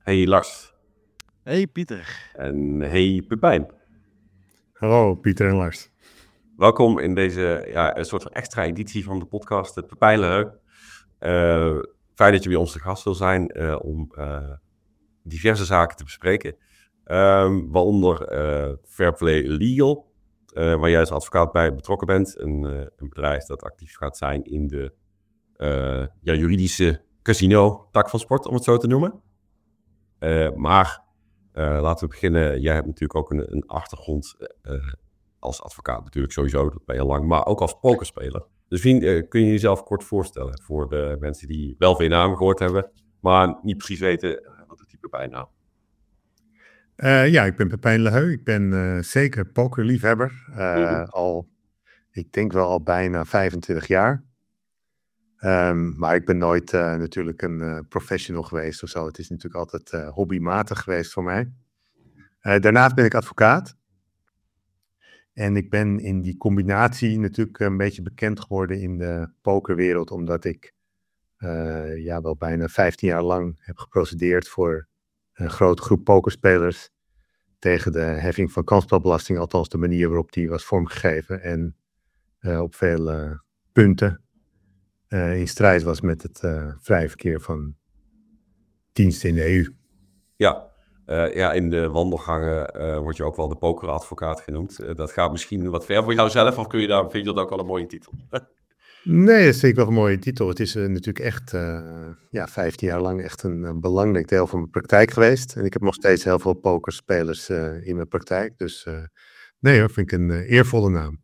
Hey Lars. Hey Pieter. En hey Pepijn. Hallo Pieter en Lars. Welkom in deze een soort van extra editie van de podcast Het Pepijn Leuk. Fijn dat je bij ons te gast wil zijn om diverse zaken te bespreken. Waaronder Fair Play Legal, waar jij als advocaat bij betrokken bent. Een bedrijf dat actief gaat zijn in de juridische casino-tak van sport, om het zo te noemen. Maar laten we beginnen. Jij hebt natuurlijk ook een achtergrond als advocaat natuurlijk sowieso, dat ben je lang, maar ook als pokerspeler. Dus kun je jezelf kort voorstellen voor de mensen die wel veel namen gehoord hebben, maar niet precies weten wat het type bijnaam. Ik ben Pepijn Leheu. Ik ben zeker pokerliefhebber. Ik denk wel al bijna 25 jaar. Maar ik ben nooit natuurlijk een professional geweest of zo. Het is natuurlijk altijd hobbymatig geweest voor mij. Daarnaast ben ik advocaat. En ik ben in die combinatie natuurlijk een beetje bekend geworden in de pokerwereld, omdat ik wel bijna 15 jaar lang heb geprocedeerd voor een grote groep pokerspelers tegen de heffing van kansspelbelasting, althans de manier waarop die was vormgegeven en op veel punten in strijd was met het vrije verkeer van diensten in de EU. Ja, in de wandelgangen word je ook wel de pokeradvocaat genoemd. Dat gaat misschien wat ver voor jou zelf, of vind je dat ook wel een mooie titel? Nee, dat is zeker wel een mooie titel. Het is natuurlijk echt 15 jaar lang echt een belangrijk deel van mijn praktijk geweest. En ik heb nog steeds heel veel pokerspelers in mijn praktijk. Dus vind ik een eervolle naam.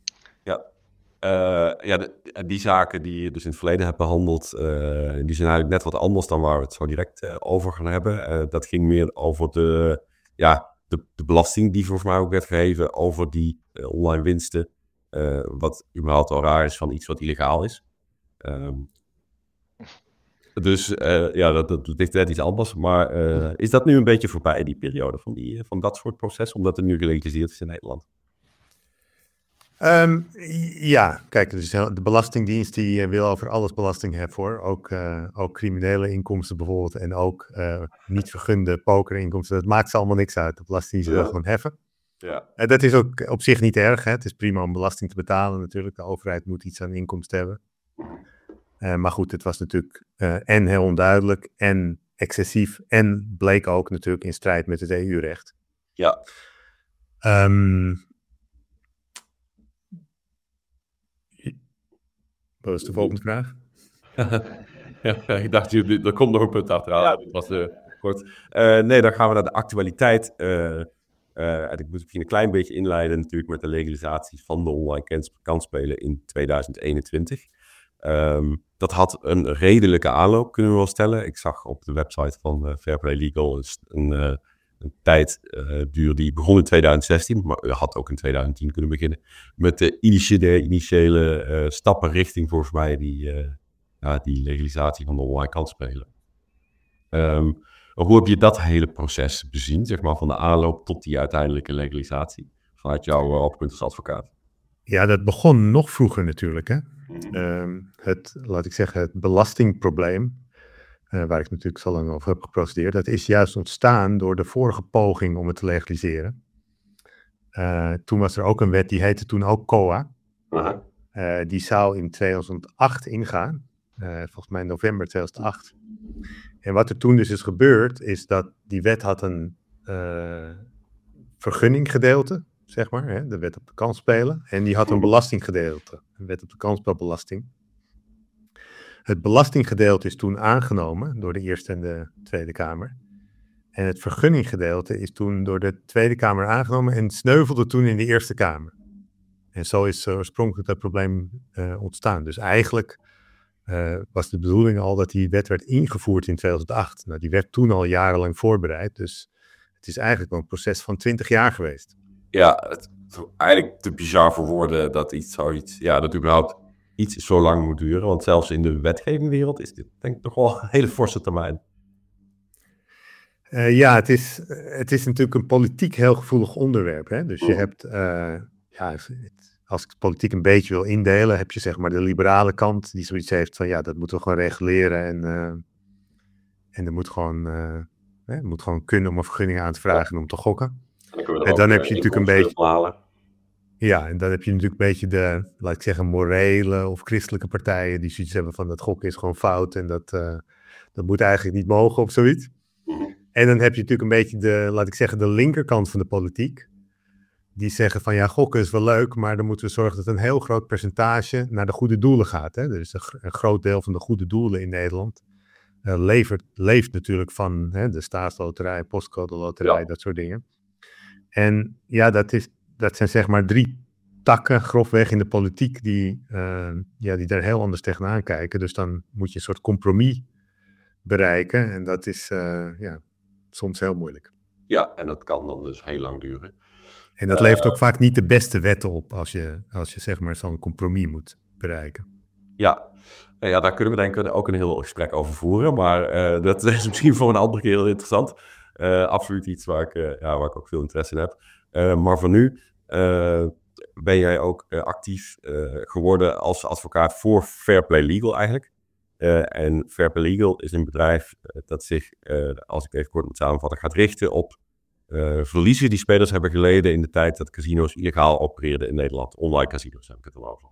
Die zaken die je dus in het verleden hebt behandeld, die zijn eigenlijk net wat anders dan waar we het zo direct over gaan hebben. Dat ging meer over de belasting die volgens mij ook werd geheven over die online winsten. Wat überhaupt al raar is van iets wat illegaal is. Dat ligt net iets anders. Maar is dat nu een beetje voorbij, die periode van dat soort processen, omdat het nu gelegaliseerd is in Nederland? Kijk, dus de Belastingdienst die wil over alles belasting heffen hoor. Ook criminele inkomsten bijvoorbeeld en ook niet vergunde pokerinkomsten. Dat maakt ze allemaal niks uit. De Belastingdienst wil gewoon heffen. Ja. Dat is ook op zich niet erg. Hè? Het is prima om belasting te betalen natuurlijk. De overheid moet iets aan inkomsten hebben. Maar goed, het was natuurlijk en heel onduidelijk en excessief en bleek ook natuurlijk in strijd met het EU-recht. Ja. Wat is de volgende vraag? Ik dacht, er komt nog een punt achteraan. Ja. Dat was kort. Dan gaan we naar de actualiteit. En ik moet misschien een klein beetje inleiden natuurlijk met de legalisatie van de online kansspelen in 2021. Dat had een redelijke aanloop, kunnen we wel stellen. Ik zag op de website van Fair Play Legal een tijdduur die begon in 2016, maar had ook in 2010 kunnen beginnen. Met de initiële stappen richting volgens mij die legalisatie van de online kansspelen. Hoe heb je dat hele proces bezien, zeg maar, van de aanloop tot die uiteindelijke legalisatie, vanuit jouw oogpunt als advocaat? Ja, dat begon nog vroeger natuurlijk. Hè? Het belastingprobleem, waar ik natuurlijk zo lang over heb geprocedeerd, dat is juist ontstaan door de vorige poging om het te legaliseren. Toen was er ook een wet, die heette toen ook COA. Die zou in 2008 ingaan, volgens mij in november 2008. En wat er toen dus is gebeurd, is dat die wet had een vergunninggedeelte, zeg maar, hè, de wet op de kansspelen, en die had een belastinggedeelte, een wet op de kansspelbelasting. Het belastinggedeelte is toen aangenomen door de Eerste en de Tweede Kamer. En het vergunninggedeelte is toen door de Tweede Kamer aangenomen en sneuvelde toen in de Eerste Kamer. En zo is oorspronkelijk dat probleem ontstaan. Dus eigenlijk was de bedoeling al dat die wet werd ingevoerd in 2008. Nou, die werd toen al jarenlang voorbereid, dus het is eigenlijk wel een proces van 20 jaar geweest. Ja, het is eigenlijk te bizar voor woorden dat dat überhaupt iets zo lang moet duren. Want zelfs in de wetgevingwereld is dit denk ik toch wel een hele forse termijn. Het is natuurlijk een politiek heel gevoelig onderwerp. Hè? Dus je hebt, als ik de politiek een beetje wil indelen, heb je zeg maar de liberale kant die zoiets heeft van dat moeten we gewoon reguleren en er moet gewoon Je moet gewoon kunnen om een vergunning aan te vragen om te gokken. En dan heb je natuurlijk een beetje... halen. Ja, en dan heb je natuurlijk een beetje de, laat ik zeggen, morele of christelijke partijen die zoiets hebben van dat gokken is gewoon fout en dat moet eigenlijk niet mogen of zoiets. En dan heb je natuurlijk een beetje de, laat ik zeggen, de linkerkant van de politiek. Die zeggen van ja, gokken is wel leuk, maar dan moeten we zorgen dat een heel groot percentage naar de goede doelen gaat. Hè? Dus een groot deel van de goede doelen in Nederland leeft natuurlijk van de staatsloterij, postcode loterij, dat soort dingen. En ja, dat zijn zeg maar 3 takken grofweg in de politiek die daar heel anders tegenaan kijken. Dus dan moet je een soort compromis bereiken en dat is soms heel moeilijk. Ja, en dat kan dan dus heel lang duren. En dat levert ook vaak niet de beste wetten op als je zeg maar zo'n compromis moet bereiken. Ja, daar kunnen we denk ik ook een heel gesprek over voeren, maar dat is misschien voor een andere keer heel interessant. Absoluut iets waar ik ook veel interesse in heb. Maar voor nu ben jij ook actief geworden als advocaat voor Fair Play Legal eigenlijk. En Fair Play Legal is een bedrijf dat zich, als ik even kort moet samenvatten, gaat richten op verliezen die spelers hebben geleden in de tijd dat casino's illegaal opereerden in Nederland. Online casino's heb ik het al over.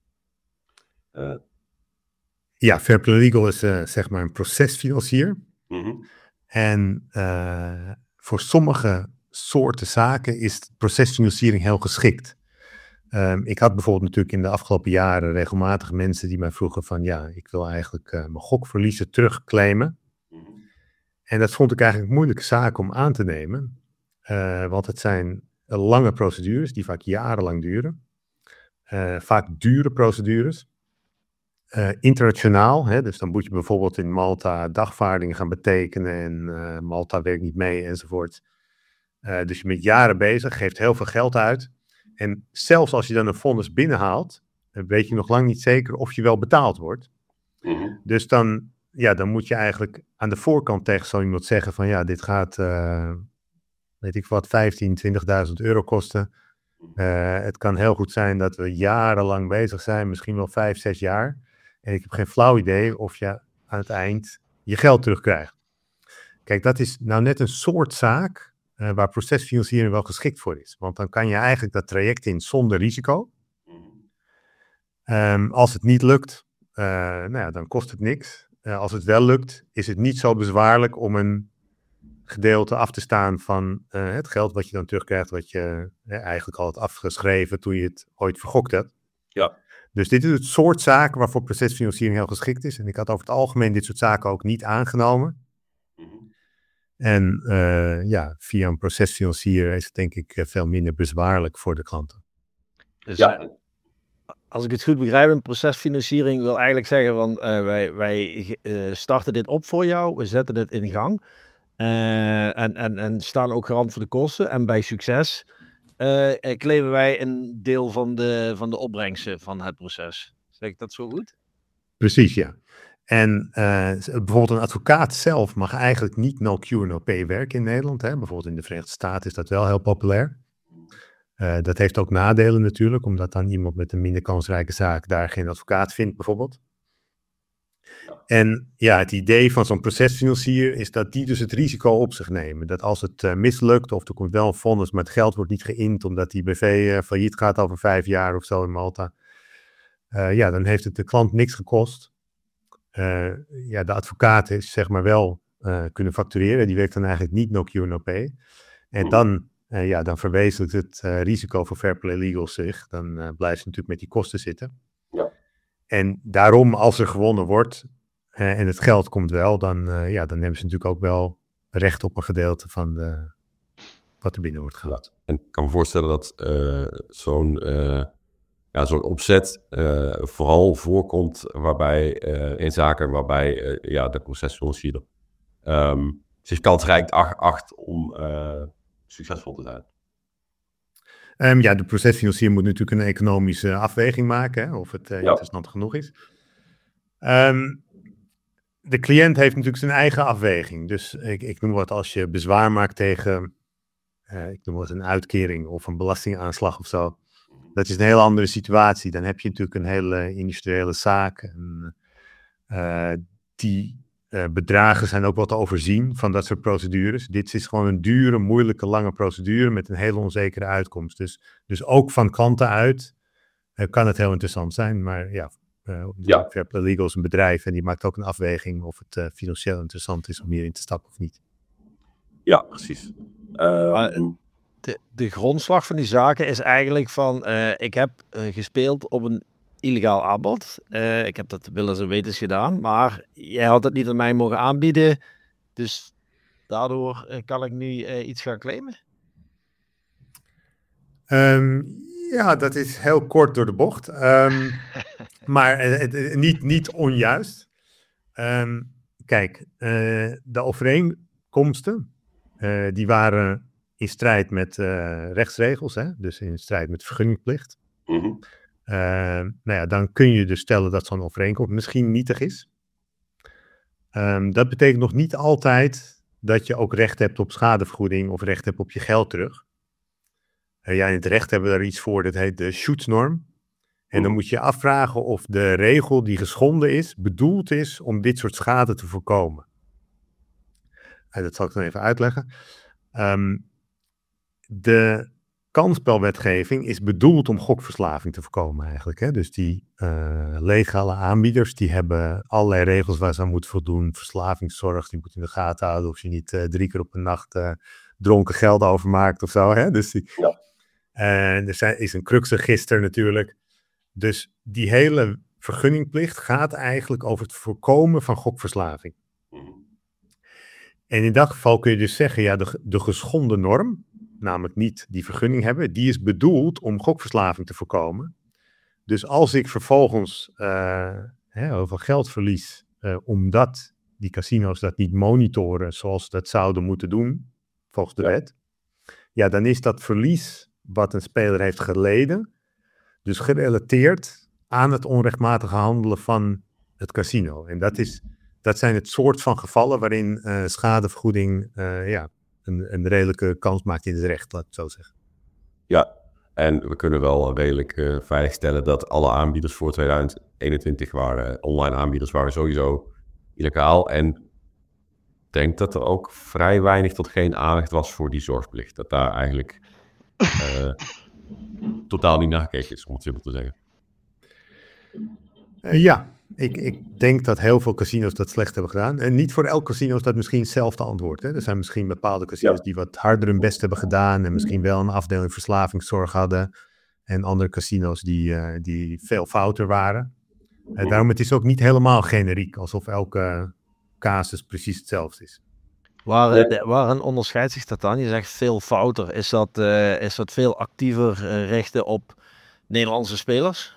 Ja, Fair Play Legal is zeg maar een procesfinancier. En voor sommige soorten zaken is procesfinanciering heel geschikt. Ik had bijvoorbeeld natuurlijk in de afgelopen jaren regelmatig mensen die mij vroegen van ja, ik wil eigenlijk mijn gokverliezen terugclaimen. En dat vond ik eigenlijk een moeilijke zaak om aan te nemen. Want het zijn lange procedures die vaak jarenlang duren. Vaak dure procedures. Internationaal, dus dan moet je bijvoorbeeld in Malta dagvaardingen gaan betekenen en Malta werkt niet mee enzovoort. Dus je bent jaren bezig, geeft heel veel geld uit. En zelfs als je dan een vonnis binnenhaalt, weet je nog lang niet zeker of je wel betaald wordt. Dus dan moet je eigenlijk aan de voorkant tegen zo iemand zeggen van ja, dit gaat, weet ik wat, 15.000, 20.000 euro kosten. Het kan heel goed zijn dat we jarenlang bezig zijn, misschien wel 5, 6 jaar. En ik heb geen flauw idee of je aan het eind je geld terugkrijgt. Kijk, dat is nou net een soort zaak waar procesfinanciering wel geschikt voor is. Want dan kan je eigenlijk dat traject in zonder risico. Als het niet lukt, dan kost het niks. Als het wel lukt, is het niet zo bezwaarlijk om een gedeelte af te staan van het geld wat je dan terugkrijgt, wat je eigenlijk al had afgeschreven toen je het ooit vergokt hebt. Ja. Dus dit is het soort zaken waarvoor procesfinanciering heel geschikt is. En ik had over het algemeen dit soort zaken ook niet aangenomen. En via een procesfinancier is het denk ik veel minder bezwaarlijk voor de klanten. Dus als ik het goed begrijp, een procesfinanciering wil eigenlijk zeggen van wij starten dit op voor jou, we zetten dit in gang en staan ook garant voor de kosten. En bij succes claimen wij een deel van de opbrengsten van het proces. Zeg ik dat zo goed? Precies, ja. En bijvoorbeeld een advocaat zelf mag eigenlijk niet no cure no pay werken in Nederland. Hè? Bijvoorbeeld in de Verenigde Staten is dat wel heel populair. Dat heeft ook nadelen natuurlijk, omdat dan iemand met een minder kansrijke zaak daar geen advocaat vindt bijvoorbeeld. En ja, het idee van zo'n procesfinancier is dat die dus het risico op zich nemen. Dat als het mislukt of er komt wel een vonnis, maar het geld wordt niet geïnd omdat die BV failliet gaat over 5 jaar of zo in Malta. Dan heeft het de klant niks gekost. De advocaat is zeg maar wel kunnen factureren. Die werkt dan eigenlijk niet no cure no pay. En dan verwezenlijkt het risico voor Fair Play Legal zich. Dan blijft ze natuurlijk met die kosten zitten. Ja. En daarom, als er gewonnen wordt en het geld komt wel, dan hebben ze natuurlijk ook wel recht op een gedeelte van wat er binnen wordt gehaald. En ik kan me voorstellen dat zo'n opzet vooral voorkomt waarbij in zaken waarbij de procesfinancier zich kansrijk acht om succesvol te zijn. De procesfinancier moet natuurlijk een economische afweging maken, hè, of het interessant genoeg is. De cliënt heeft natuurlijk zijn eigen afweging. Dus ik noem wat, als je bezwaar maakt tegen ik noem wat een uitkering of een belastingaanslag of zo. Dat is een heel andere situatie. Dan heb je natuurlijk een hele industriële zaak die bedragen zijn ook wel te overzien van dat soort procedures. Dit is gewoon een dure, moeilijke, lange procedure met een hele onzekere uitkomst. Dus ook van klanten uit kan het heel interessant zijn. Maar Paralegal is een bedrijf en die maakt ook een afweging of het financieel interessant is om hierin te stappen of niet. Ja, precies. De grondslag van die zaken is eigenlijk van, ik heb gespeeld op een illegaal aanbod. Ik heb dat willens en wetens gedaan, maar jij had het niet aan mij mogen aanbieden. Dus daardoor kan ik nu iets gaan claimen? Ja, dat is heel kort door de bocht. Maar niet onjuist. Kijk, de overeenkomsten, die waren in strijd met rechtsregels, hè? Dus in strijd met vergunningplicht. Mm-hmm. Dan kun je dus stellen dat zo'n overeenkomst misschien nietig is. Dat betekent nog niet altijd dat je ook recht hebt op schadevergoeding of recht hebt op je geld terug. In het recht hebben we daar iets voor, dat heet de Schutznorm. En dan moet je afvragen of de regel die geschonden is, bedoeld is om dit soort schade te voorkomen. Dat zal ik dan even uitleggen. De kansspelwetgeving is bedoeld om gokverslaving te voorkomen eigenlijk. Hè? Dus die legale aanbieders, die hebben allerlei regels waar ze aan moeten voldoen. Verslavingszorg, die moet in de gaten houden of je niet 3 keer op een nacht dronken geld overmaakt of zo. Hè? Dus er is een cruxregister natuurlijk. Dus die hele vergunningplicht gaat eigenlijk over het voorkomen van gokverslaving. En in dat geval kun je dus zeggen, ja, de geschonden norm, namelijk niet die vergunning hebben, die is bedoeld om gokverslaving te voorkomen. Dus als ik vervolgens heel veel geld verlies, omdat die casino's dat niet monitoren zoals ze dat zouden moeten doen, volgens de wet, ja, dan is dat verlies wat een speler heeft geleden, dus gerelateerd aan het onrechtmatige handelen van het casino. En dat zijn het soort van gevallen waarin schadevergoeding een redelijke kans maakt in het recht, laat ik het zo zeggen. Ja, en we kunnen wel redelijk veiligstellen dat alle aanbieders voor 2021 waren, online aanbieders waren sowieso illegaal. En ik denk dat er ook vrij weinig tot geen aandacht was voor die zorgplicht. Dat daar eigenlijk totaal niet naar gekeken is, om het simpel te zeggen. Ik denk dat heel veel casino's dat slecht hebben gedaan. En niet voor elk casino is dat misschien hetzelfde antwoord. Hè? Er zijn misschien bepaalde casino's die wat harder hun best hebben gedaan en misschien wel een afdeling verslavingszorg hadden. En andere casino's die veel fouter waren. Daarom het is ook niet helemaal generiek, alsof elke casus precies hetzelfde is. Waarin onderscheidt zich dat dan? Je zegt veel fouter. Is dat veel actiever richten op Nederlandse spelers?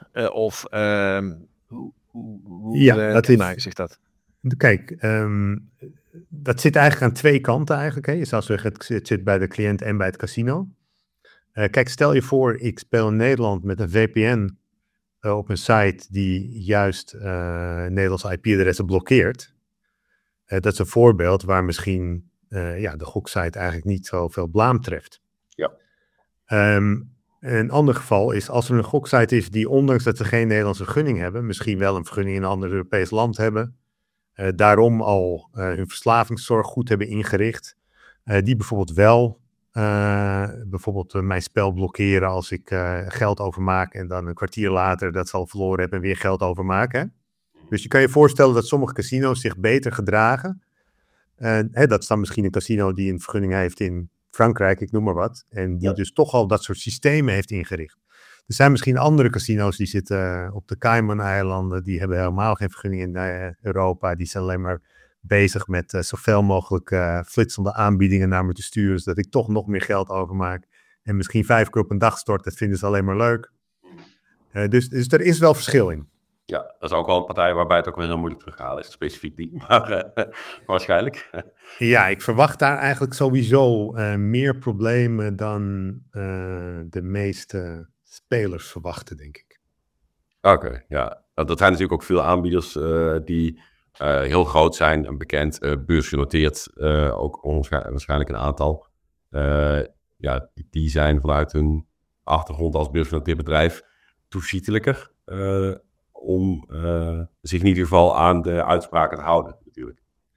Hoe maakt zich dat? Kijk, dat zit eigenlijk aan twee kanten eigenlijk. Hè? Je zou zeggen, het zit bij de cliënt en bij het casino. Kijk, stel je voor, ik speel in Nederland met een VPN op een site die juist Nederlandse IP-adressen blokkeert. Dat is een voorbeeld waar misschien de goksite eigenlijk niet zoveel blaam treft. Ja. Een ander geval is als er een goksite is die ondanks dat ze geen Nederlandse vergunning hebben, misschien wel een vergunning in een ander Europees land hebben, daarom al hun verslavingszorg goed hebben ingericht, die bijvoorbeeld wel mijn spel blokkeren als ik geld overmaak en dan een kwartier later dat ze al verloren hebben en weer geld overmaken. Hè? Dus je kan je voorstellen dat sommige casino's zich beter gedragen. Dat is dan misschien een casino die een vergunning heeft in Frankrijk, ik noem maar wat. En die dus toch al dat soort systemen heeft ingericht. Er zijn misschien andere casino's die zitten op de Cayman-eilanden. Die hebben helemaal geen vergunning in Europa. Die zijn alleen maar bezig met zoveel mogelijk flitsende aanbiedingen naar me te sturen. Zodat ik toch nog meer geld overmaak. En misschien 5 keer op een dag stort. Dat vinden ze alleen maar leuk. Dus er is wel verschil in. Ja, dat is ook wel een partij waarbij het ook wel heel moeilijk terughalen is. Specifiek die, maar waarschijnlijk. Ja, ik verwacht daar eigenlijk sowieso meer problemen dan de meeste spelers verwachten, denk ik. Oké, ja. Dat zijn natuurlijk ook veel aanbieders die heel groot zijn en bekend, beursgenoteerd, ook waarschijnlijk een aantal. Die zijn vanuit hun achtergrond als beursgenoteerd bedrijf toezichtelijker om zich in ieder geval aan de uitspraken te houden, natuurlijk.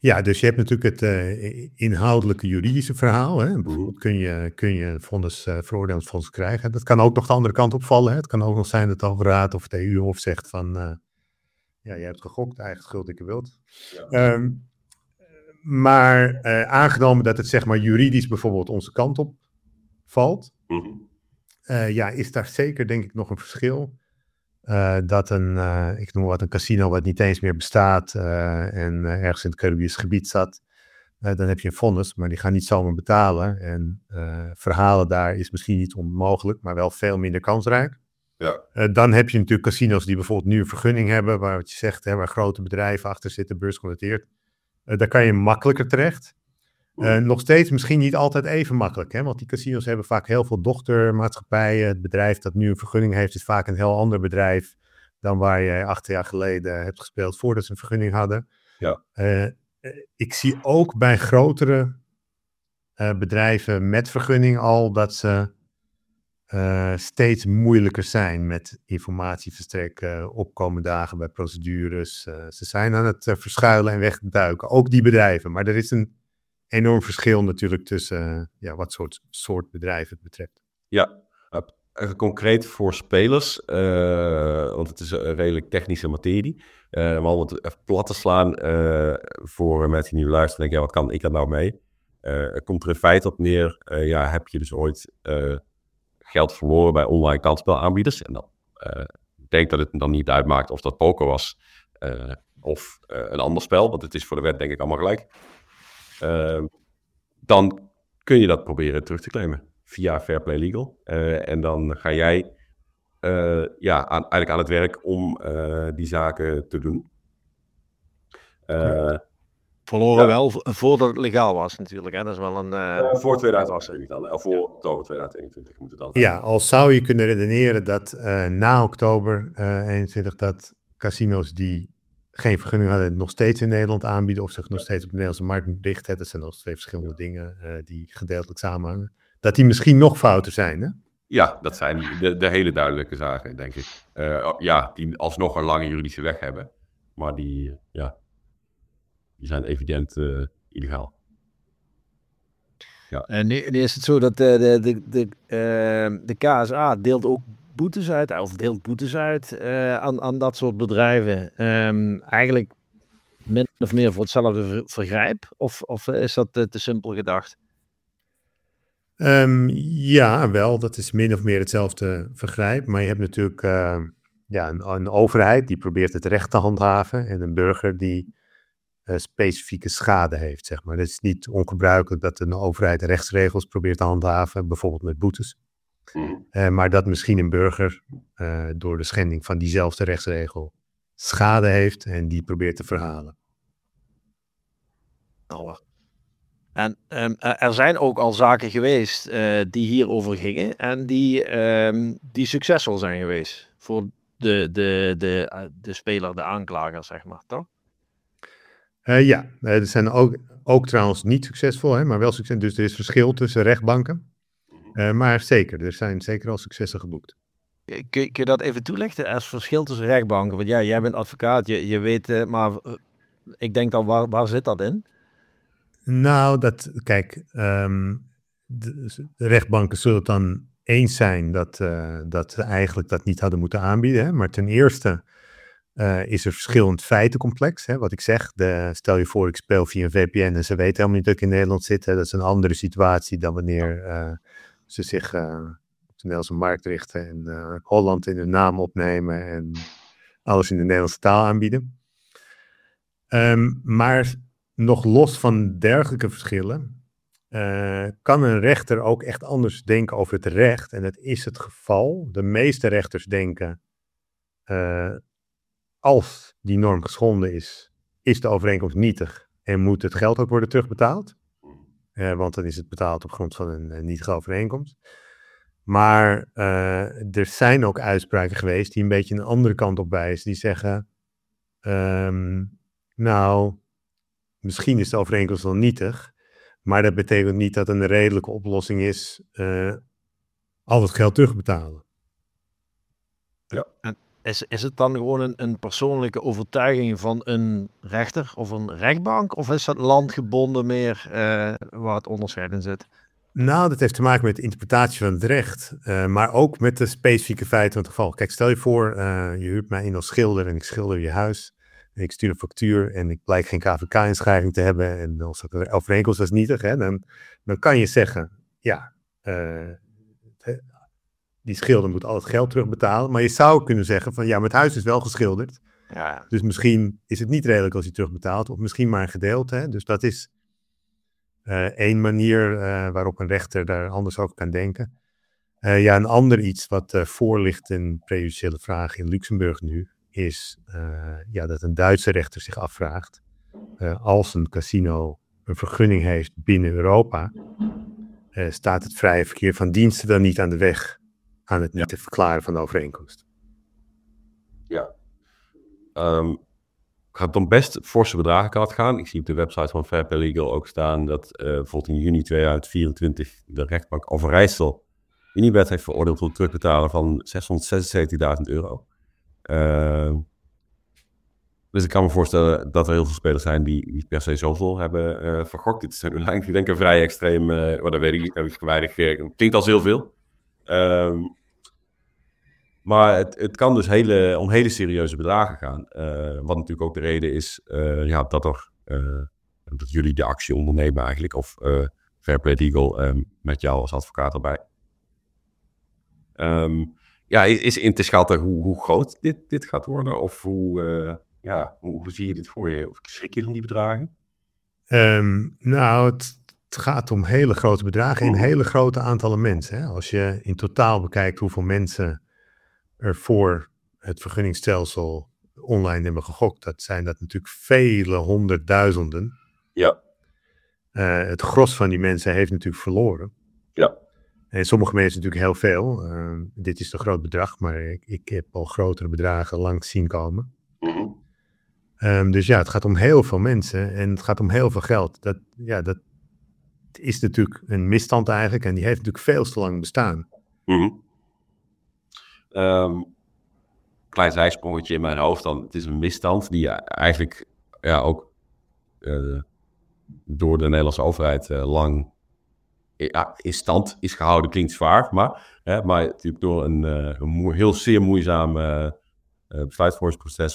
Ja, dus je hebt natuurlijk het inhoudelijke juridische verhaal. Hè? Bijvoorbeeld kun je een veroordeelingsvonnis krijgen. Dat kan ook nog de andere kant opvallen. Hè? Het kan ook nog zijn dat de Hoge Raad of het EU-hof zegt van... ja, je hebt gegokt, eigen schuld, dikke wild. Ja. Maar aangenomen dat het zeg maar juridisch bijvoorbeeld onze kant op valt... ja, is daar zeker denk ik nog een verschil... dat ik noem wat, een casino wat niet eens meer bestaat en ergens in het Caribisch gebied zat, dan heb je een vonnis, maar die gaan niet zomaar betalen. En verhalen daar is misschien niet onmogelijk, maar wel veel minder kansrijk. Ja. Dan heb je natuurlijk casinos die bijvoorbeeld nu een vergunning hebben, waar wat je zegt, waar grote bedrijven achter zitten, beursgenoteerd. Daar kan je makkelijker terecht. Nog steeds misschien niet altijd even makkelijk, hè? Want die casinos hebben vaak heel veel dochtermaatschappijen. Het bedrijf dat nu een vergunning heeft is vaak een heel ander bedrijf dan waar je 8 jaar geleden hebt gespeeld voordat ze een vergunning hadden. Ja. Ik zie ook bij grotere bedrijven met vergunning al dat ze steeds moeilijker zijn met informatie verstrekken, opkomende dagen bij procedures. Ze zijn aan het verschuilen en wegduiken, ook die bedrijven. Maar er is een enorm verschil natuurlijk tussen wat soort bedrijf het betreft. Ja, concreet voor spelers, want het is een redelijk technische materie. Maar om het even plat te slaan voor mensen die nu luisteren, denken, wat kan ik daar nou mee? Komt er in feite op neer, heb je dus ooit geld verloren bij online kansspelaanbieders? En dan denk dat het dan niet uitmaakt of dat poker was of een ander spel, want het is voor de wet denk ik allemaal gelijk. Dan kun je dat proberen terug te claimen via Fair Play Legal. En dan ga jij eigenlijk aan het werk om die zaken te doen. Verloren wel voordat het legaal was natuurlijk. Hè? Dat is wel een... voor 2021 dan. Of voor oktober 2021 moet het dan. Ja, al zou je kunnen redeneren dat na oktober 21 dat casino's die geen vergunning hadden nog steeds in Nederland aanbieden of zich nog steeds op de Nederlandse markt dicht hebben. Dat zijn nog twee verschillende dingen die gedeeltelijk samenhangen. Dat die misschien nog fouten zijn, hè? Ja, dat zijn de hele duidelijke zaken, denk ik. Die alsnog een lange juridische weg hebben. Maar die zijn evident illegaal. Ja. En nu is het zo dat de KSA deelt ook boetes uit, of deelt boetes uit aan dat soort bedrijven. Eigenlijk min of meer voor hetzelfde vergrijp? Of is dat te simpel gedacht? Ja, wel. Dat is min of meer hetzelfde vergrijp. Maar je hebt natuurlijk een overheid die probeert het recht te handhaven. En een burger die specifieke schade heeft, zeg maar. Het is niet ongebruikelijk dat een overheid rechtsregels probeert te handhaven, bijvoorbeeld met boetes. Maar dat misschien een burger door de schending van diezelfde rechtsregel schade heeft en die probeert te verhalen. En er zijn ook al zaken geweest die hierover gingen en die succesvol zijn geweest voor de speler, de aanklager, zeg maar, toch? Er zijn ook trouwens niet succesvol, hè, maar wel succes. Dus er is verschil tussen rechtbanken. Maar zeker, er zijn zeker al successen geboekt. Kun je dat even toelichten? Er is verschil tussen rechtbanken. Want ja, jij bent advocaat, je weet, maar ik denk dan, waar zit dat in? Nou, de rechtbanken zullen het dan eens zijn dat ze eigenlijk dat niet hadden moeten aanbieden. Hè? Maar ten eerste is er verschil in het feitencomplex. Hè? Wat ik zeg, stel je voor ik speel via een VPN en ze weten helemaal niet dat ik in Nederland zit. Hè? Dat is een andere situatie dan wanneer ze zich op de Nederlandse markt richten en Holland in hun naam opnemen en alles in de Nederlandse taal aanbieden. Maar nog los van dergelijke verschillen, kan een rechter ook echt anders denken over het recht. En dat is het geval. De meeste rechters denken, als die norm geschonden is de overeenkomst nietig en moet het geld ook worden terugbetaald. Want dan is het betaald op grond van een nietige overeenkomst. Maar er zijn ook uitspraken geweest die een beetje een andere kant op wijzen. Die zeggen, misschien is de overeenkomst wel nietig, maar dat betekent niet dat een redelijke oplossing is al het geld terugbetalen. Ja. is het dan gewoon een persoonlijke overtuiging van een rechter of een rechtbank? Of is dat landgebonden meer waar het onderscheid in zit? Nou, dat heeft te maken met de interpretatie van het recht, maar ook met de specifieke feiten van het geval. Kijk, stel je voor, je huurt mij in als schilder en ik schilder je huis. En ik stuur een factuur en ik blijk geen KVK-inschrijving te hebben en dan staat er overeenkomst als nietig. Hè? Dan kan je zeggen, ja, die schilder moet al het geld terugbetalen. Maar je zou kunnen zeggen van, ja, maar het huis is wel geschilderd. Ja. Dus misschien is het niet redelijk als hij terugbetaalt, of misschien maar een gedeelte. Hè? Dus dat is één manier waarop een rechter daar anders over kan denken. Een ander iets wat voor ligt in prejudiciële vraag in Luxemburg nu, is dat een Duitse rechter zich afvraagt, als een casino een vergunning heeft binnen Europa, staat het vrije verkeer van diensten dan niet aan de weg aan het niet te verklaren van de overeenkomst. Ja. Gaat om best forse bedragen kan het gaan. Ik zie op de website van Fair Play Legal ook staan dat bijvoorbeeld in juni 2024 de rechtbank Overijssel Unibet heeft veroordeeld tot het terugbetalen van €676.000. Dus ik kan me voorstellen dat er heel veel spelers zijn die niet per se zoveel hebben vergokt. Dit is ik denk een vrij extreem, dat weet ik niet, heb ik weinig, klinkt als heel veel. Maar het kan dus om hele serieuze bedragen gaan. Wat natuurlijk ook de reden is dat jullie de actie ondernemen eigenlijk. Of Fair Play Legal met jou als advocaat erbij. Is in te schatten hoe groot dit gaat worden? Of hoe zie je dit voor je? Of schrik je van die bedragen? Het gaat om hele grote bedragen en hele grote aantallen mensen. Hè? Als je in totaal bekijkt hoeveel mensen er voor het vergunningstelsel online hebben gegokt, dat zijn dat natuurlijk vele honderdduizenden. Ja. Het gros van die mensen heeft natuurlijk verloren. Ja. En sommige mensen natuurlijk heel veel. Dit is een groot bedrag, maar ik heb al grotere bedragen langs zien komen. Mm-hmm. Dus het gaat om heel veel mensen en het gaat om heel veel geld. Dat is natuurlijk een misstand eigenlijk en die heeft natuurlijk veel te lang bestaan. Mm-hmm. Klein zijsprongetje in mijn hoofd dan. Het is een misstand die eigenlijk ook door de Nederlandse overheid lang in stand is gehouden. Klinkt zwaar, maar natuurlijk door een heel zeer moeizaam besluitvormingsproces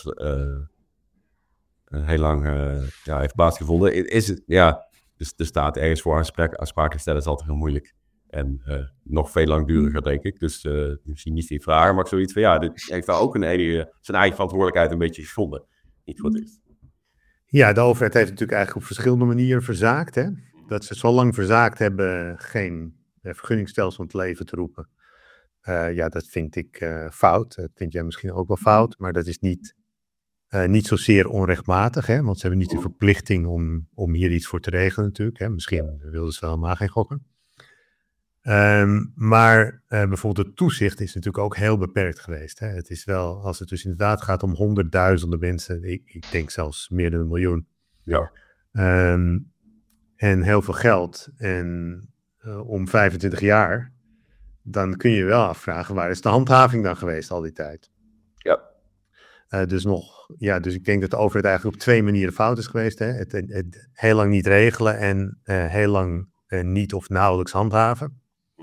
heel lang heeft plaatsgevonden. Dus er staat ergens voor aansprakelijk stellen is altijd heel moeilijk. En nog veel langduriger, denk ik. Dus misschien niet die vragen, maar ik zoiets van dit heeft wel ook zijn eigen verantwoordelijkheid een beetje gevonden. Niet voor het eerst. Ja, de overheid heeft natuurlijk eigenlijk op verschillende manieren verzaakt. Hè? Dat ze zo lang verzaakt hebben geen vergunningstelsel in het leven te roepen. Dat vind ik fout. Dat vind jij misschien ook wel fout, maar dat is niet zozeer onrechtmatig. Hè? Want ze hebben niet de verplichting om hier iets voor te regelen natuurlijk. Hè? Misschien wilden ze wel helemaal geen gokken. Maar bijvoorbeeld het toezicht is natuurlijk ook heel beperkt geweest. Hè? Het is wel, als het dus inderdaad gaat om honderdduizenden mensen, ik denk zelfs meer dan 1 miljoen. Ja. En heel veel geld. En om 25 jaar, dan kun je wel afvragen, waar is de handhaving dan geweest al die tijd? Ja. Dus ik denk dat de overheid eigenlijk op 2 manieren fout is geweest. Hè? Het heel lang niet regelen en heel lang niet of nauwelijks handhaven.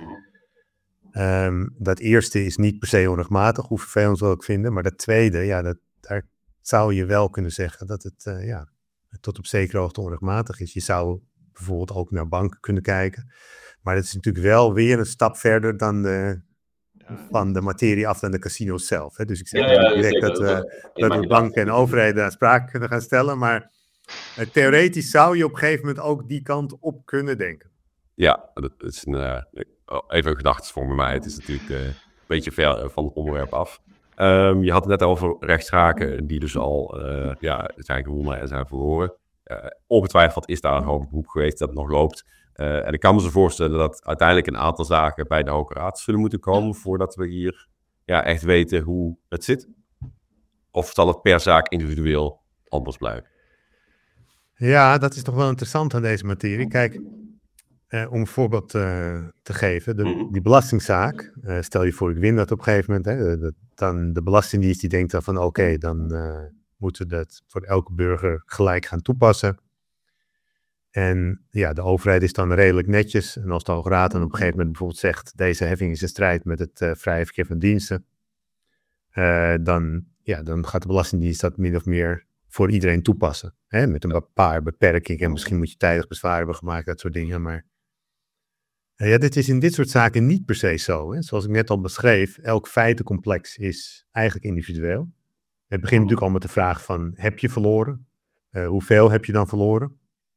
Dat eerste is niet per se onrechtmatig, hoe vervelend wil ik vinden. Maar dat tweede, daar zou je wel kunnen zeggen dat het tot op zekere hoogte onrechtmatig is. Je zou bijvoorbeeld ook naar banken kunnen kijken. Maar dat is natuurlijk wel weer een stap verder dan van de materie af dan de casino's zelf. Hè? Dus ik zeg niet direct dat we banken en overheden aansprakelijk kunnen gaan stellen. Maar theoretisch zou je op een gegeven moment ook die kant op kunnen denken. Ja, dat is even een gedachtevorm bij mij. Het is natuurlijk een beetje ver van het onderwerp af. Je had het net over rechtszaken die dus al zijn gewonnen en zijn verloren. Ongetwijfeld is daar een hoger beroep geweest dat nog loopt. En ik kan me zo voorstellen dat uiteindelijk een aantal zaken bij de Hoge Raad zullen moeten komen voordat we hier echt weten hoe het zit. Of zal het per zaak individueel anders blijven? Ja, dat is toch wel interessant aan deze materie. Kijk, om een voorbeeld te geven, die belastingzaak, stel je voor ik win dat op een gegeven moment, hè, dan de Belastingdienst die denkt dan van oké, dan moeten we dat voor elke burger gelijk gaan toepassen. En ja, de overheid is dan redelijk netjes. En als de Hoge Raad dan op een gegeven moment bijvoorbeeld zegt, deze heffing is in strijd met het vrije verkeer van diensten, dan gaat de Belastingdienst dat min of meer voor iedereen toepassen. Hè? Met een paar beperkingen. En misschien moet je tijdig bezwaar hebben gemaakt, dat soort dingen. Maar dit is in dit soort zaken niet per se zo. Hè? Zoals ik net al beschreef, elk feitencomplex is eigenlijk individueel. Het begint natuurlijk al met de vraag van, heb je verloren? Hoeveel heb je dan verloren?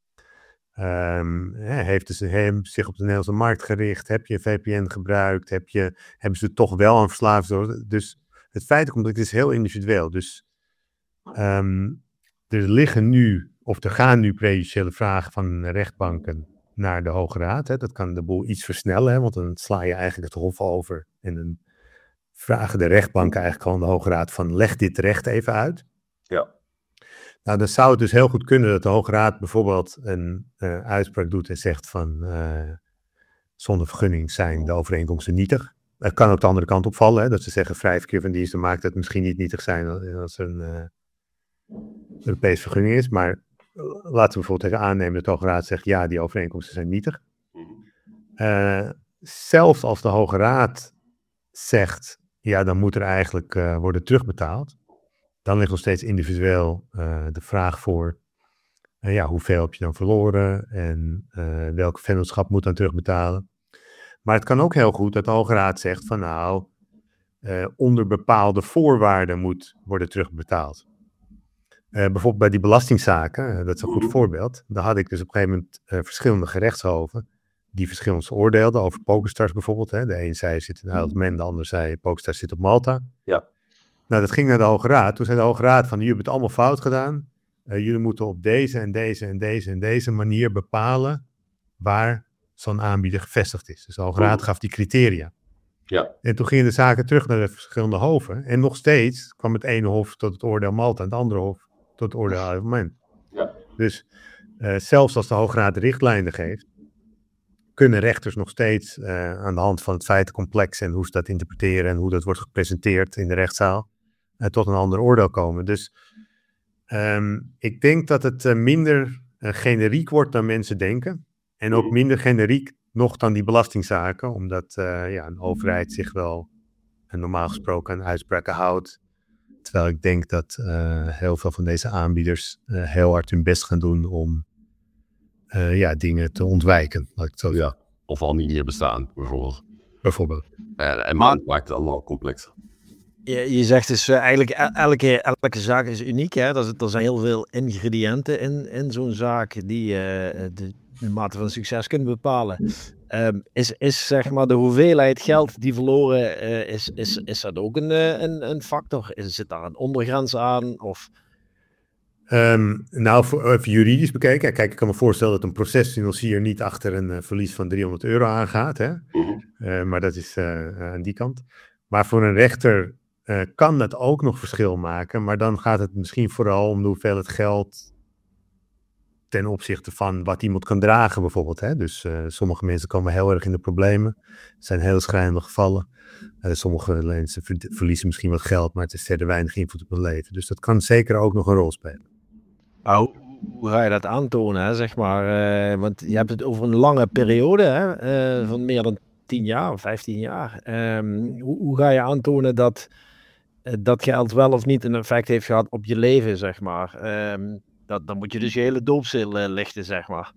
Heeft hem zich op de Nederlandse markt gericht? Heb je een VPN gebruikt? Hebben ze toch wel een verslaving? Dus het feitencomplex is heel individueel. Dus er gaan nu prejudiciële vragen van rechtbanken naar de Hoge Raad. Hè. Dat kan de boel iets versnellen, hè, want dan sla je eigenlijk het hof over. En dan vragen de rechtbanken eigenlijk gewoon de Hoge Raad van, leg dit recht even uit. Ja. Nou, dan zou het dus heel goed kunnen dat de Hoge Raad bijvoorbeeld een uitspraak doet en zegt van, zonder vergunning zijn de overeenkomsten nietig. Het kan ook de andere kant opvallen, hè, dat ze zeggen vrij verkeer van diensten maakt het misschien niet nietig zijn als er een Europese vergunning is. Maar laten we bijvoorbeeld even aannemen dat de Hoge Raad zegt ja, die overeenkomsten zijn nietig. Zelfs als de Hoge Raad zegt ja, dan moet er eigenlijk worden terugbetaald. Dan ligt nog steeds individueel de vraag voor, hoeveel heb je dan verloren en welk vennootschap moet dan terugbetalen. Maar het kan ook heel goed dat de Hoge Raad zegt van onder bepaalde voorwaarden moet worden terugbetaald. Bijvoorbeeld bij die belastingzaken, dat is een goed voorbeeld. Daar had ik dus op een gegeven moment verschillende gerechtshoven die verschillend oordeelden over PokerStars bijvoorbeeld. Hè. De een zei zit in Isle-of-Man, de ander zei PokerStars zit op Malta. Ja. Nou, dat ging naar de Hoge Raad. Toen zei de Hoge Raad van, jullie hebben het allemaal fout gedaan. Jullie moeten op deze en deze en deze en deze manier bepalen waar zo'n aanbieder gevestigd is. Dus de Hoge Raad gaf die criteria. Ja. En toen gingen de zaken terug naar de verschillende hoven. En nog steeds kwam het ene hof tot het oordeel Malta en het andere hof tot het oordeel Isle-of-Man. Ja. Dus zelfs als de Hoge Raad de richtlijnen geeft, kunnen rechters nog steeds aan de hand van het feitencomplex en hoe ze dat interpreteren en hoe dat wordt gepresenteerd in de rechtszaal tot een ander oordeel komen. Dus ik denk dat het minder generiek wordt dan mensen denken. En ook minder generiek nog dan die belastingzaken, omdat een overheid zich wel normaal gesproken aan uitspraken houdt. Terwijl ik denk dat heel veel van deze aanbieders heel hard hun best gaan doen om dingen te ontwijken. Laat ik het zo zeggen. Of al niet meer bestaan, bijvoorbeeld. En Maar maakt het allemaal complexer. je zegt dus eigenlijk elke zaak is uniek. Hè? Er zijn heel veel ingrediënten in zo'n zaak die de mate van succes kunnen bepalen. Is zeg maar de hoeveelheid geld die verloren is dat ook een factor? Zit daar een ondergrens aan? Of... Even juridisch bekeken. Kijk, ik kan me voorstellen dat een procesfinancier niet achter een verlies van €300 aangaat. Hè? Maar dat is aan die kant. Maar voor een rechter kan dat ook nog verschil maken. Maar dan gaat het misschien vooral om de hoeveelheid geld ten opzichte van wat iemand kan dragen bijvoorbeeld. Hè? Dus sommige mensen komen heel erg in de problemen. Het zijn heel schrijnende gevallen. Sommige mensen verliezen misschien wat geld, maar het is verder weinig invloed op hun leven. Dus dat kan zeker ook nog een rol spelen. Hoe ga je dat aantonen, hè, zeg maar? Want je hebt het over een lange periode, hè, van meer dan 10 jaar of 15 jaar. Hoe ga je aantonen dat dat geld wel of niet een effect heeft gehad op je leven, zeg maar? Dan moet je dus je hele doopsel lichten, zeg maar.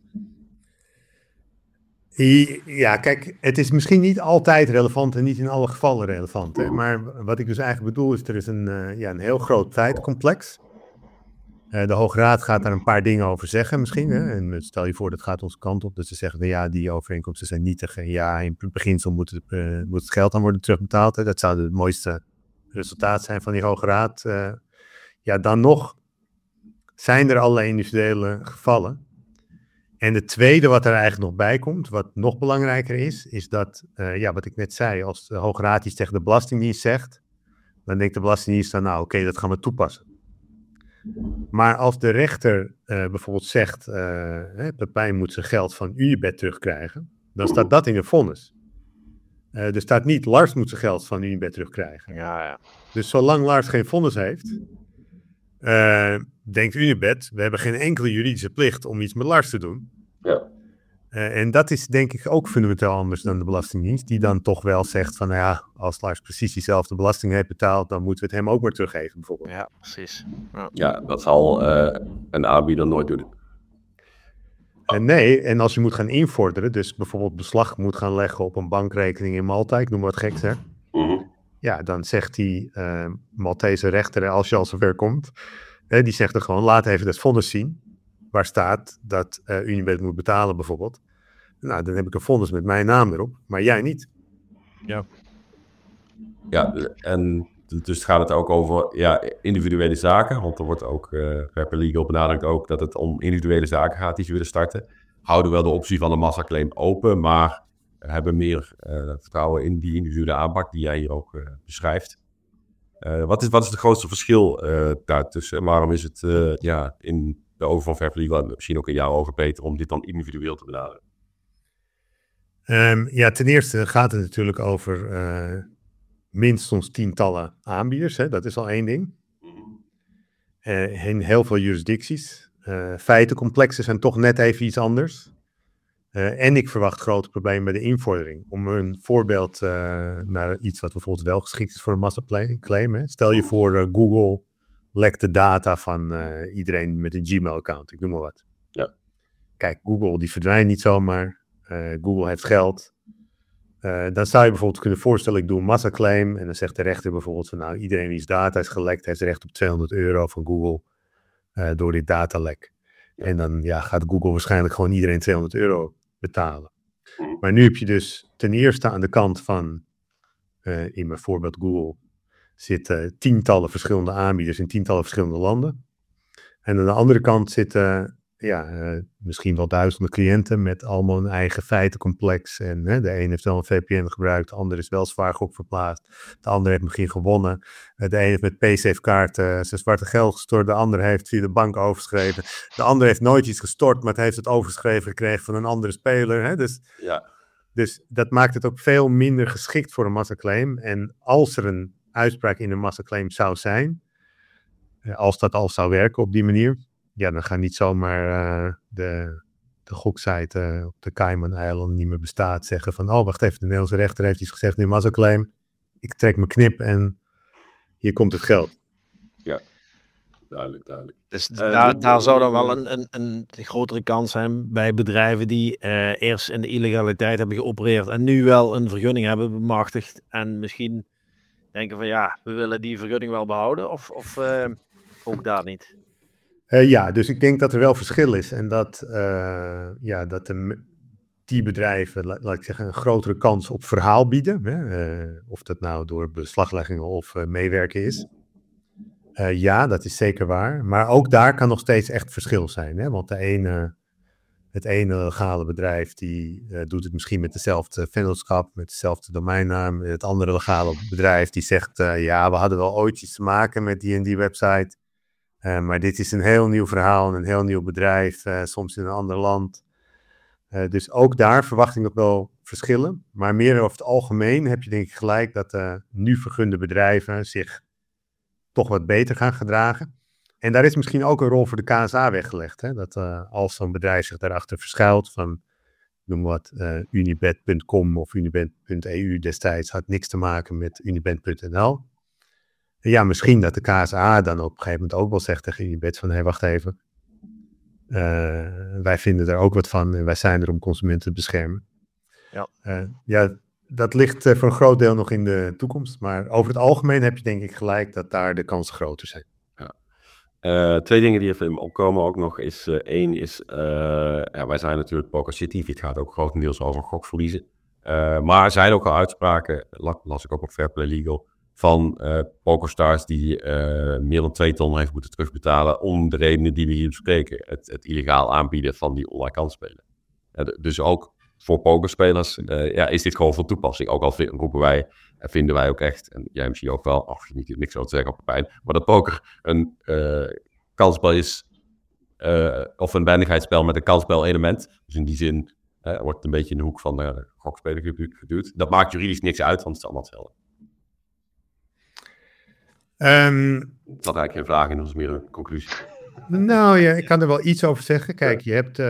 Ja, kijk, het is misschien niet altijd relevant en niet in alle gevallen relevant. Hè? Maar wat ik dus eigenlijk bedoel is, er is een heel groot feitencomplex. De Hoge Raad gaat daar een paar dingen over zeggen misschien. Hè? En stel je voor, dat gaat onze kant op. Dat ze zeggen, ja, die overeenkomsten zijn nietig. En ja, in beginsel moet het geld dan worden terugbetaald. Hè? Dat zou het mooiste resultaat zijn van die Hoge Raad. Dan nog zijn er allerlei individuele gevallen. En het tweede wat er eigenlijk nog bij komt, wat nog belangrijker is dat, wat ik net zei, als de Hoge Raad iets tegen de Belastingdienst zegt, dan denkt de Belastingdienst dan, oké, dat gaan we toepassen. Maar als de rechter bijvoorbeeld zegt, Pepijn moet zijn geld van Unibet terugkrijgen, dan staat dat in een vonnis. Er staat niet, Lars moet zijn geld van Unibet terugkrijgen. Ja. Dus zolang Lars geen vonnis heeft, denkt Unibet, we hebben geen enkele juridische plicht om iets met Lars te doen. Ja. En dat is denk ik ook fundamenteel anders dan de Belastingdienst, die dan toch wel zegt van, nou ja, als Lars precies diezelfde belasting heeft betaald, dan moeten we het hem ook maar teruggeven, bijvoorbeeld. Ja, precies. Ja, dat zal een aanbieder nooit doen. En als je moet gaan invorderen, dus bijvoorbeeld beslag moet gaan leggen op een bankrekening in Malta, ik noem wat geks, hè. Ja, dan zegt die Maltese rechter, als je al zover komt, die zegt er gewoon, laat even dat vonnis zien, waar staat dat Unibet moet betalen bijvoorbeeld. Nou, dan heb ik een vonnis met mijn naam erop, maar jij niet. Ja, en dus gaat het ook over individuele zaken, want er wordt ook per legal benadrukt ook dat het om individuele zaken gaat die ze willen starten. Houden wel de optie van een massaclaim open, maar hebben meer vertrouwen in die individuele aanpak die jij hier ook beschrijft. Wat is het grootste verschil daartussen? Waarom is het in de ogen van Fair Legal, misschien ook in jouw ogen, beter om dit dan individueel te benaderen? Ten eerste gaat het natuurlijk over minstens tientallen aanbieders. Hè? Dat is al één ding. In heel veel jurisdicties. Feitencomplexen zijn toch net even iets anders. En ik verwacht grote problemen bij de invordering. Om een voorbeeld naar iets wat bijvoorbeeld wel geschikt is voor een massaclaim. Hè? Stel je voor Google lekt de data van iedereen met een Gmail-account. Ik noem maar wat. Ja. Kijk, Google die verdwijnt niet zomaar. Google heeft geld. Dan zou je bijvoorbeeld kunnen voorstellen, ik doe een massaclaim. En dan zegt de rechter bijvoorbeeld van, nou, iedereen wie's data is gelekt, heeft recht op €200 van Google door dit datalek. En dan gaat Google waarschijnlijk gewoon iedereen €200 betalen. Maar nu heb je dus ten eerste aan de kant van, in mijn voorbeeld Google, zitten tientallen verschillende aanbieders in tientallen verschillende landen. En aan de andere kant zitten misschien wel duizenden cliënten met allemaal een eigen feitencomplex. En de een heeft wel een VPN gebruikt, de ander is wel zwaar gok verplaatst. De ander heeft misschien gewonnen. De een heeft met PaySafe-kaart zijn zwarte geld gestort. De ander heeft via de bank overgeschreven. De ander heeft nooit iets gestort, maar heeft het overgeschreven gekregen van een andere speler. Hè? Dus dat maakt het ook veel minder geschikt voor een massaclaim. En als er een uitspraak in een massaclaim zou zijn, als dat al zou werken op die manier, dan gaan niet zomaar de goksite op de Cayman-eilanden niet meer bestaat zeggen van, oh, wacht even, de Nederlandse rechter heeft iets gezegd in een massaclaim. Ik trek mijn knip en hier komt het geld. Ja, duidelijk. Dus daar zou dan wel een grotere kans zijn bij bedrijven die eerst in de illegaliteit hebben geopereerd en nu wel een vergunning hebben bemachtigd en misschien denken van, we willen die vergunning wel behouden of ook daar niet. Dus ik denk dat er wel verschil is en dat die bedrijven, laat ik zeggen, een grotere kans op verhaal bieden. Of dat nou door beslagleggingen of meewerken is. Dat is zeker waar. Maar ook daar kan nog steeds echt verschil zijn. Hè? Want het ene legale bedrijf die doet het misschien met dezelfde vennootschap, met dezelfde domeinnaam. Het andere legale bedrijf die zegt, we hadden wel ooit iets te maken met die en die website. Maar dit is een heel nieuw verhaal, een heel nieuw bedrijf, soms in een ander land. Dus ook daar verwacht ik nog wel verschillen. Maar meer over het algemeen heb je denk ik gelijk dat nu vergunde bedrijven zich toch wat beter gaan gedragen. En daar is misschien ook een rol voor de KSA weggelegd. Hè? Dat als zo'n bedrijf zich daarachter verschuilt van, noem wat, unibet.com of unibet.eu destijds had niks te maken met unibet.nl. Misschien dat de KSA dan op een gegeven moment ook wel zegt tegen Unibet van, hé, wacht even. Wij vinden er ook wat van en wij zijn er om consumenten te beschermen. Dat ligt voor een groot deel nog in de toekomst. Maar over het algemeen heb je denk ik gelijk dat daar de kansen groter zijn. Ja. Twee dingen die even opkomen ook nog is, één is, wij zijn natuurlijk Poker City, het gaat ook grotendeels over gokverliezen. Maar er zijn ook al uitspraken, las ik ook op Fair Play Legal, van PokerStars die meer dan 2 ton heeft moeten terugbetalen om de redenen die we hier bespreken. Het illegaal aanbieden van die online kansspelen. Dus ook voor pokerspelers is dit gewoon van toepassing. Ook al vinden wij ook echt, en jij misschien ook wel, niks over te zeggen op Pepijn, maar dat poker een kansspel is, of een behendigheidsspel met een kansspel-element. Dus in die zin wordt het een beetje in de hoek van de gokspeler geduwd. Dat maakt juridisch niks uit, want het is allemaal hetzelfde. Dat had eigenlijk geen vraag en dat was meer een conclusie. Nou ja, ik kan er wel iets over zeggen. Kijk, je hebt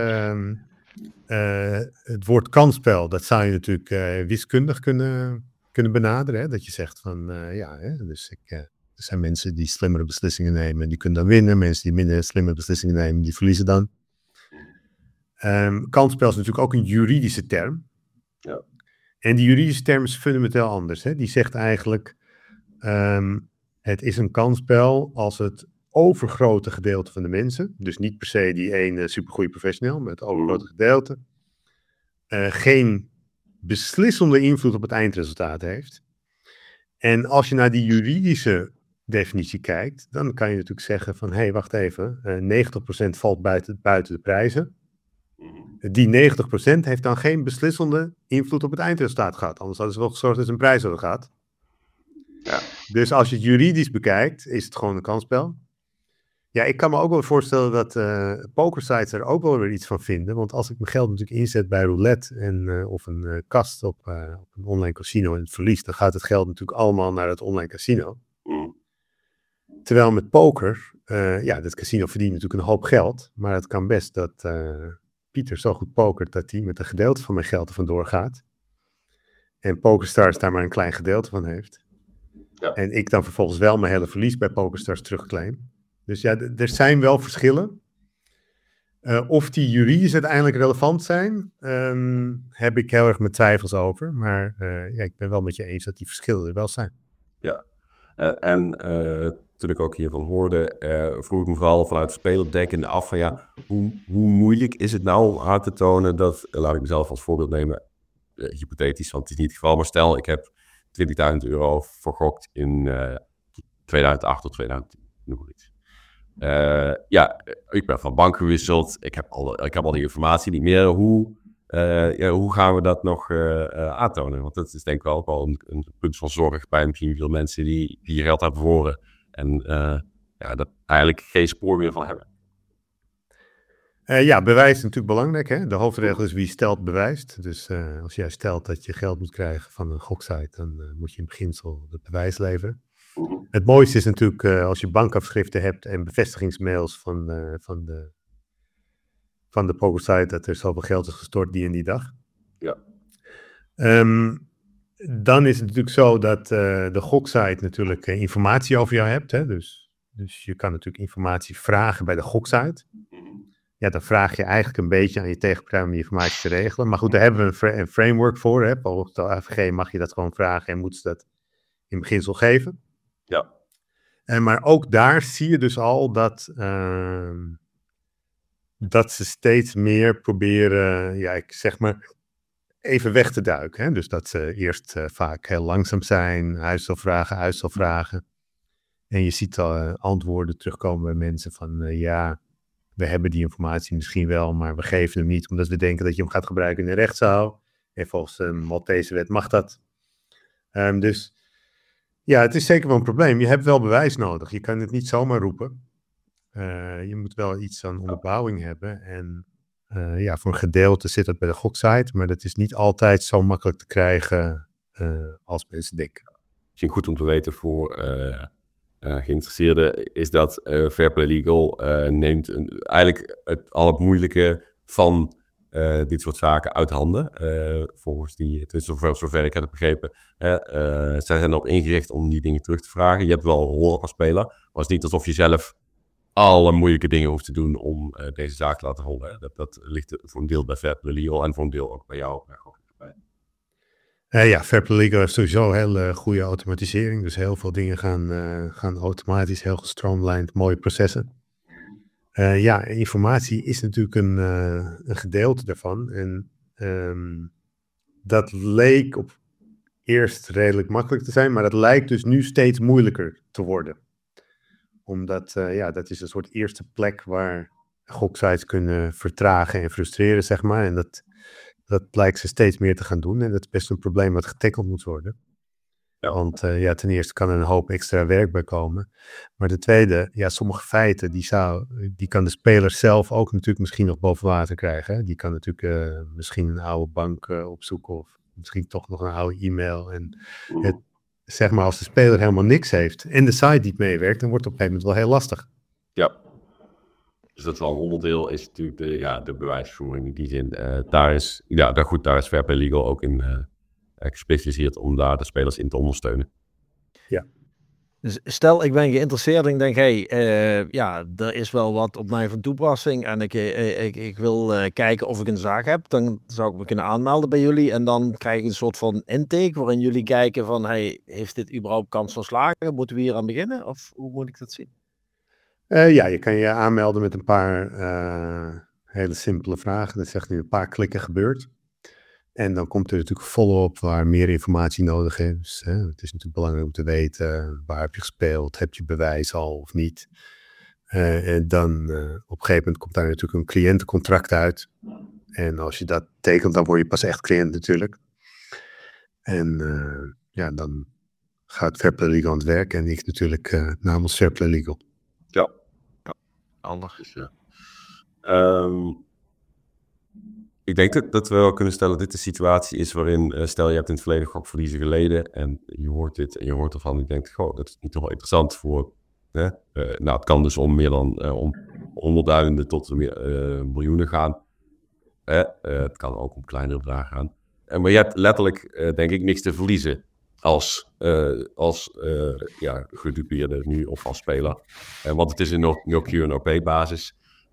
het woord kansspel, dat zou je natuurlijk wiskundig kunnen benaderen. Hè? Dat je zegt van, dus er zijn mensen die slimmere beslissingen nemen en die kunnen dan winnen. Mensen die minder slimme beslissingen nemen, die verliezen dan. Kansspel is natuurlijk ook een juridische term. Ja. En die juridische term is fundamenteel anders. Hè? Die zegt eigenlijk, het is een kansspel als het overgrote gedeelte van de mensen, dus niet per se die ene supergoeie professional, maar het overgrote gedeelte, geen beslissende invloed op het eindresultaat heeft. En als je naar die juridische definitie kijkt, dan kan je natuurlijk zeggen van, hé, wacht even, 90% valt buiten de prijzen. Die 90% heeft dan geen beslissende invloed op het eindresultaat gehad. Anders hadden ze wel gezorgd dat ze een prijs hadden gehad. Ja. Dus als je het juridisch bekijkt, is het gewoon een kansspel. Ja, ik kan me ook wel voorstellen dat pokersites er ook wel weer iets van vinden. Want als ik mijn geld natuurlijk inzet bij roulette of een kast op een online casino en het verlies, dan gaat het geld natuurlijk allemaal naar het online casino. Terwijl met poker, dat casino verdient natuurlijk een hoop geld. Maar het kan best dat Pieter zo goed pokert dat hij met een gedeelte van mijn geld er vandoor gaat. En PokerStars daar maar een klein gedeelte van heeft. Ja. En ik dan vervolgens wel mijn hele verlies bij PokerStars terugclaim. Dus ja, er zijn wel verschillen. Of die juridisch uiteindelijk relevant zijn, heb ik heel erg mijn twijfels over. Maar ik ben wel met je eens dat die verschillen er wel zijn. Ja, toen ik ook hiervan hoorde, vroeg ik me vooral vanuit speler denkende af van hoe moeilijk is het nou om aan te tonen dat, laat ik mezelf als voorbeeld nemen, hypothetisch, want het is niet het geval, maar stel ik heb €20.000 vergokt in 2008 of 2010, noem maar iets. Ik ben van bank gewisseld, ik heb al die informatie niet meer. Hoe gaan we dat nog aantonen? Want dat is denk ik wel een punt van zorg bij misschien veel mensen die je geld hebben verloren. En dat eigenlijk geen spoor meer van hebben. Bewijs is natuurlijk belangrijk. Hè? De hoofdregel is wie stelt bewijst. Dus als jij stelt dat je geld moet krijgen van een goksite, dan moet je in beginsel het bewijs leveren. Het mooiste is natuurlijk als je bankafschriften hebt en bevestigingsmails van de pokersite dat er zoveel geld is gestort die en die dag. Ja. Dan is het natuurlijk zo dat de goksite natuurlijk informatie over jou hebt. Hè? Dus je kan natuurlijk informatie vragen bij de goksite. Ja, dan vraag je eigenlijk een beetje aan je tegenpartij om die informatie te regelen. Maar goed, daar hebben we een framework voor. Hè? Volgens de AVG mag je dat gewoon vragen en moeten ze dat in beginsel geven. Ja. Maar ook daar zie je dus al dat ze steeds meer proberen, ik zeg maar, even weg te duiken. Hè? Dus dat ze eerst vaak heel langzaam zijn, uitstelvragen. En je ziet antwoorden terugkomen bij mensen van, we hebben die informatie misschien wel, maar we geven hem niet, omdat we denken dat je hem gaat gebruiken in een rechtszaal. En volgens de Maltese wet mag dat. Dus ja, het is zeker wel een probleem. Je hebt wel bewijs nodig. Je kan het niet zomaar roepen. Je moet wel iets aan onderbouwing hebben. En voor een gedeelte zit dat bij de goksite, maar dat is niet altijd zo makkelijk te krijgen als mensen denken. Misschien goed om te weten voor geïnteresseerden is dat Fair Play Legal neemt eigenlijk al het moeilijke van dit soort zaken uit handen. Volgens zover ik heb begrepen. Zij zijn erop ingericht om die dingen terug te vragen. Je hebt wel een rol als speler, maar het is niet alsof je zelf alle moeilijke dingen hoeft te doen om deze zaak te laten rollen. Dat ligt voor een deel bij Fair Play Legal en voor een deel ook bij jou. Fair Play Legal is sowieso heel goede automatisering. Dus heel veel dingen gaan automatisch, heel gestroomlijnd, mooie processen. Informatie is natuurlijk een gedeelte daarvan. En dat leek op eerst redelijk makkelijk te zijn, maar dat lijkt dus nu steeds moeilijker te worden. Omdat, dat is een soort eerste plek waar goksites kunnen vertragen en frustreren, zeg maar. En dat lijkt ze steeds meer te gaan doen. En dat is best een probleem wat getackeld moet worden. Ja. Want ten eerste kan er een hoop extra werk bij komen. Maar ten tweede, sommige feiten, die kan de speler zelf ook natuurlijk misschien nog boven water krijgen. Hè? Die kan natuurlijk misschien een oude bank opzoeken of misschien toch nog een oude e-mail. En zeg maar, als de speler helemaal niks heeft en de site niet meewerkt, dan wordt het op een gegeven moment wel heel lastig. Ja. Dus dat is wel een onderdeel, is natuurlijk de bewijsvoering in die zin. Daar is Fair Play Legal ook in gespecialiseerd om daar de spelers in te ondersteunen. Ja. Dus stel, ik ben geïnteresseerd en ik denk, er is wel wat op mij van toepassing en ik wil kijken of ik een zaak heb. Dan zou ik me kunnen aanmelden bij jullie en dan krijg ik een soort van intake waarin jullie kijken van, heeft dit überhaupt kans van slagen? Moeten we hier aan beginnen? Of hoe moet ik dat zien? Je kan je aanmelden met een paar hele simpele vragen. Dat zegt nu een paar klikken gebeurt. En dan komt er natuurlijk follow-up waar meer informatie nodig is. Hè. Het is natuurlijk belangrijk om te weten waar heb je gespeeld, heb je bewijs al of niet. En dan op een gegeven moment komt daar natuurlijk een cliëntencontract uit. En als je dat tekent, dan word je pas echt cliënt natuurlijk. En dan gaat Fair Play Legal aan het werk en ik natuurlijk namens Fair Play Legal. Ja. Handig. Dus, ik denk dat we wel kunnen stellen dat dit de situatie is waarin, stel je hebt in het verleden gokverliezen geleden en je hoort dit en je hoort ervan en je denkt, dat is niet toch wel interessant voor, het kan dus om meer dan om honderdduizenden tot miljoenen gaan. Het kan ook om kleinere bedragen gaan. Maar je hebt letterlijk, denk ik, niks te verliezen als gedupeerde nu of als speler. Want het is een no-cure, no-pay basis.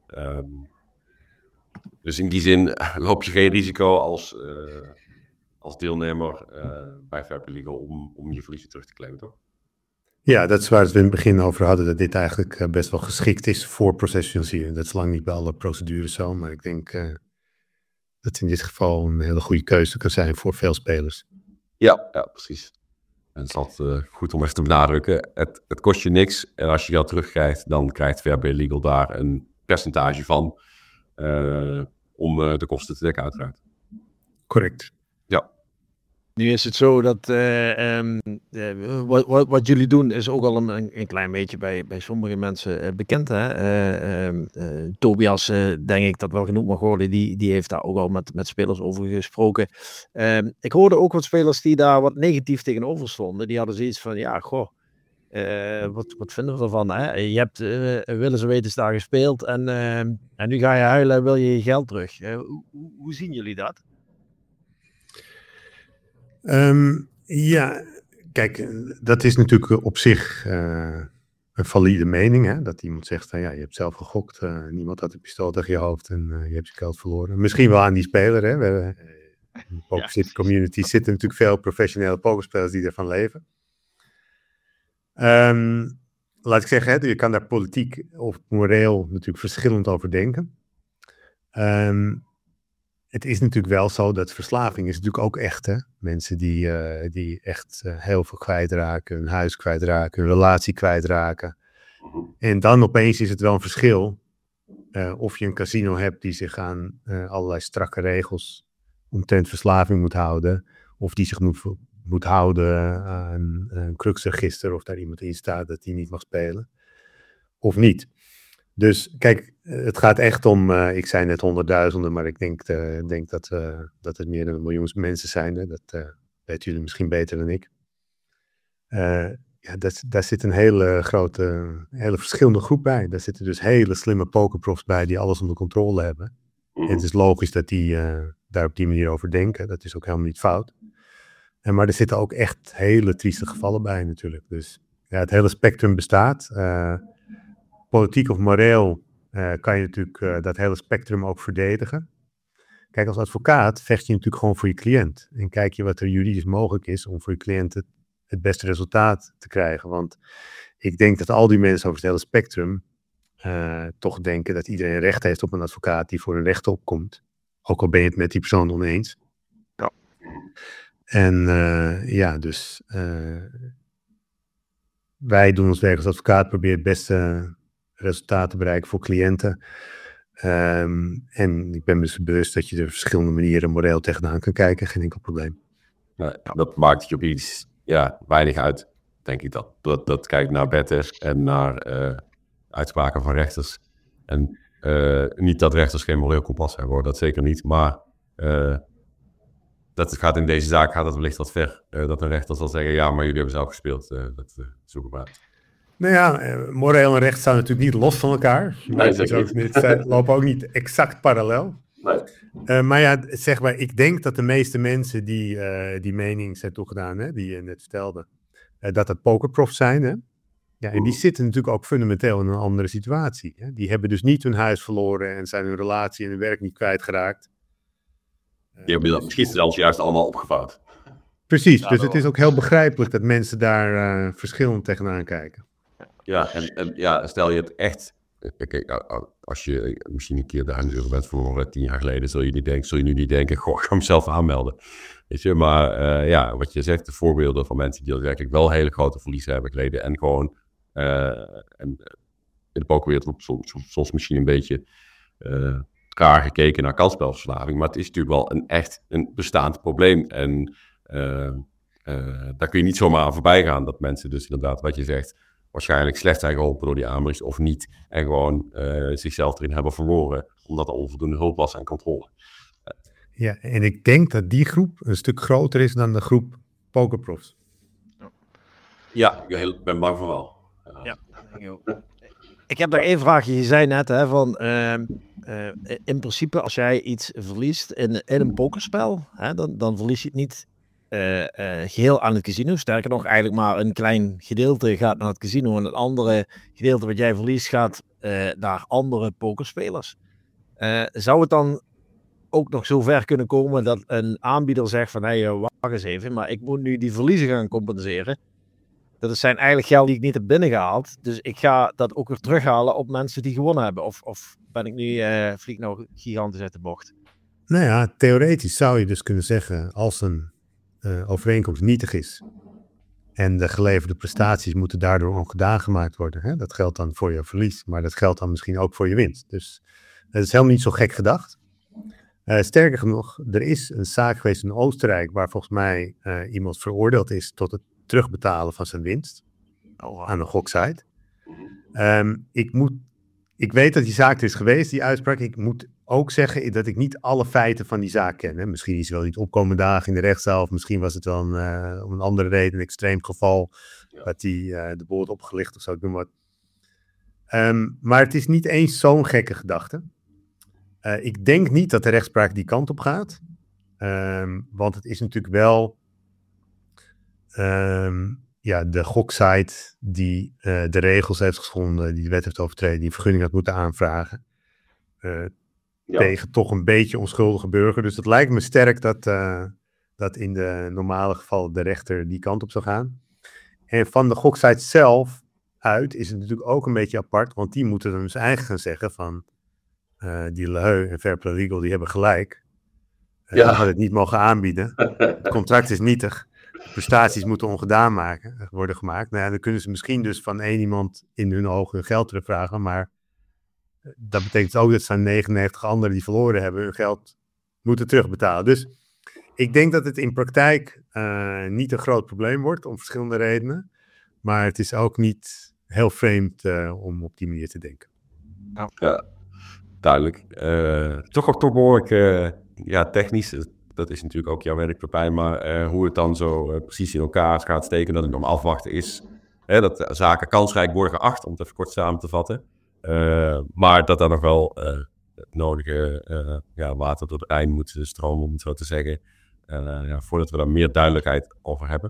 Dus in die zin loop je geen risico als deelnemer bij Fair Play Legal om je verliezen terug te claimen, toch? Ja, dat is waar we in het begin over hadden, dat dit eigenlijk best wel geschikt is voor processualisering. Dat is lang niet bij alle procedures zo, maar ik denk dat in dit geval een hele goede keuze kan zijn voor veel spelers. Ja, precies. En het is altijd goed om even te benadrukken. Het kost je niks en als je geld terugkrijgt, dan krijgt Fair Play Legal daar een percentage van om de kosten te dekken uiteraard. Correct. Ja. Nu is het zo dat wat jullie doen is ook al een klein beetje bij sommige mensen bekend. Hè? Tobias, denk ik dat wel genoemd mag worden, die heeft daar ook al met spelers over gesproken. Ik hoorde ook wat spelers die daar wat negatief tegenover stonden. Die hadden zoiets van, wat vinden we ervan? Hè? Je hebt willens en wetens daar gespeeld en nu ga je huilen en wil je geld terug. Hoe zien jullie dat? Kijk, dat is natuurlijk op zich een valide mening. Hè? Dat iemand zegt, je hebt zelf gegokt, niemand had een pistool tegen je hoofd en je hebt je geld verloren. Misschien wel aan die speler. Hè? In de Poker City community zitten natuurlijk veel professionele pokerspelers die ervan leven. Laat ik zeggen, je kan daar politiek of moreel natuurlijk verschillend over denken. Het is natuurlijk wel zo dat verslaving is natuurlijk ook echt. Hè? Mensen die echt heel veel kwijtraken, hun huis kwijtraken, hun relatie kwijtraken. En dan opeens is het wel een verschil of je een casino hebt die zich aan allerlei strakke regels omtrent verslaving moet houden. Of die zich moet houden aan een cruxregister of daar iemand in staat dat die niet mag spelen. Of niet. Dus kijk, het gaat echt om, ik zei net honderdduizenden, maar ik denk dat het meer dan 1 miljoen mensen zijn. Hè? Dat weten jullie misschien beter dan ik. Daar zit een hele verschillende groep bij. Daar zitten dus hele slimme pokerprofs bij die alles onder controle hebben. En het is logisch dat die daar op die manier over denken. Dat is ook helemaal niet fout. Maar er zitten ook echt hele trieste gevallen bij natuurlijk. Dus het hele spectrum bestaat. Politiek of moreel kan je natuurlijk dat hele spectrum ook verdedigen. Kijk, als advocaat vecht je natuurlijk gewoon voor je cliënt. En kijk je wat er juridisch mogelijk is om voor je cliënt het beste resultaat te krijgen. Want ik denk dat al die mensen over het hele spectrum toch denken dat iedereen recht heeft op een advocaat die voor een recht opkomt. Ook al ben je het met die persoon oneens. Ja. En dus wij doen ons werk als advocaat, proberen het beste resultaat te bereiken voor cliënten. En ik ben me bewust dat je er verschillende manieren moreel tegenaan kan kijken. Geen enkel probleem. Dat maakt dat je op weinig uit, denk ik dat. Dat kijkt naar wetten en naar uitspraken van rechters. En niet dat rechters geen moreel kompas hebben, hoor, dat zeker niet. Maar in deze zaak gaat het wellicht wat ver. Dat een rechter zal zeggen, ja, maar jullie hebben zelf gespeeld. Dat zoeken we uit. Nou ja, moreel en recht staan natuurlijk niet los van elkaar. Nee, zeker niet. Ze lopen ook niet exact parallel. Nee. Maar ja, zeg maar, ik denk dat de meeste mensen die mening zijn toegedaan, hè, die je net vertelde, dat pokerprofs zijn. Hè? Ja, en die zitten natuurlijk ook fundamenteel in een andere situatie. Hè? Die hebben dus niet hun huis verloren en zijn hun relatie en hun werk niet kwijtgeraakt. Die hebben dat misschien zelfs juist allemaal opgevouwd. Precies, dus het is ook heel begrijpelijk dat mensen daar verschillend tegenaan kijken. Ja, en stel je het echt... Kijk, als je misschien een keer de huisdeur bent voor 10 jaar geleden, zul je nu niet denken, goh, ik ga mezelf aanmelden. Weet je, maar wat je zegt, de voorbeelden van mensen die daadwerkelijk wel hele grote verliezen hebben geleden en gewoon in de pokerwereld soms misschien een beetje raar gekeken naar kansspelverslaving, maar het is natuurlijk wel een bestaand probleem en daar kun je niet zomaar aan voorbij gaan dat mensen dus inderdaad, wat je zegt, waarschijnlijk slecht zijn geholpen door die aanbrengs of niet. En gewoon zichzelf erin hebben verloren. Omdat er onvoldoende hulp was en controle. Ja, en ik denk dat die groep een stuk groter is dan de groep pokerprofs. Ja, ik ben bang van wel. Ja, denk ik ook. Ik heb daar één vraagje. Je zei net, hè, van in principe als jij iets verliest in een pokerspel, hè, dan verlies je het niet geheel aan het casino. Sterker nog, eigenlijk maar een klein gedeelte gaat naar het casino en het andere gedeelte wat jij verliest gaat naar andere pokerspelers. Zou het dan ook nog zo ver kunnen komen dat een aanbieder zegt van hey, wacht eens even, maar ik moet nu die verliezen gaan compenseren. Dat zijn eigenlijk geld die ik niet heb binnengehaald. Dus ik ga dat ook weer terughalen op mensen die gewonnen hebben. Of ben ik nu, vlieg ik nou gigantisch uit de bocht? Nou ja, theoretisch zou je dus kunnen zeggen, als een overeenkomst nietig is en de geleverde prestaties moeten daardoor ongedaan gemaakt worden. Hè? Dat geldt dan voor je verlies, maar dat geldt dan misschien ook voor je winst. Dus dat is helemaal niet zo gek gedacht. Sterker nog, er is een zaak geweest in Oostenrijk waar volgens mij iemand veroordeeld is tot het terugbetalen van zijn winst aan de goksite. Ik weet dat die zaak er is geweest, die uitspraak. Ik moet ook zeggen dat ik niet alle feiten van die zaak ken. Hè. Misschien is het wel niet opkomende dagen in de rechtszaal, of misschien was het wel om een andere reden, een extreem geval, dat die de boel had opgelicht of zo. Ik noem wat. Maar het is niet eens zo'n gekke gedachte. Ik denk niet dat de rechtspraak die kant op gaat. Want het is natuurlijk wel de goksite die de regels heeft geschonden, die de wet heeft overtreden, die een vergunning had moeten aanvragen. Tegen toch een beetje onschuldige burger. Dus het lijkt me sterk dat in de normale gevallen de rechter die kant op zou gaan. En van de goksite zelf uit is het natuurlijk ook een beetje apart, want die moeten dan dus eigenlijk gaan zeggen van die Leheu en Fair Play Legal, die hebben gelijk. Die hadden het niet mogen aanbieden. Het contract is nietig. De prestaties moeten ongedaan worden gemaakt. Nou ja, dan kunnen ze misschien dus van één iemand in hun ogen hun geld terugvragen, maar dat betekent ook dat ze aan 99 anderen die verloren hebben hun geld moeten terugbetalen. Dus ik denk dat het in praktijk niet een groot probleem wordt om verschillende redenen. Maar het is ook niet heel vreemd om op die manier te denken. Ja, duidelijk. Toch behoorlijk technisch. Dat is natuurlijk ook jouw werk, Pepijn. Maar hoe het dan zo precies in elkaar gaat steken, dat het om afwachten is. Dat zaken kansrijk worden geacht, om het even kort samen te vatten. Maar dat daar nog wel het nodige water door de Rijn moet stromen, om het zo te zeggen. Voordat we daar meer duidelijkheid over hebben.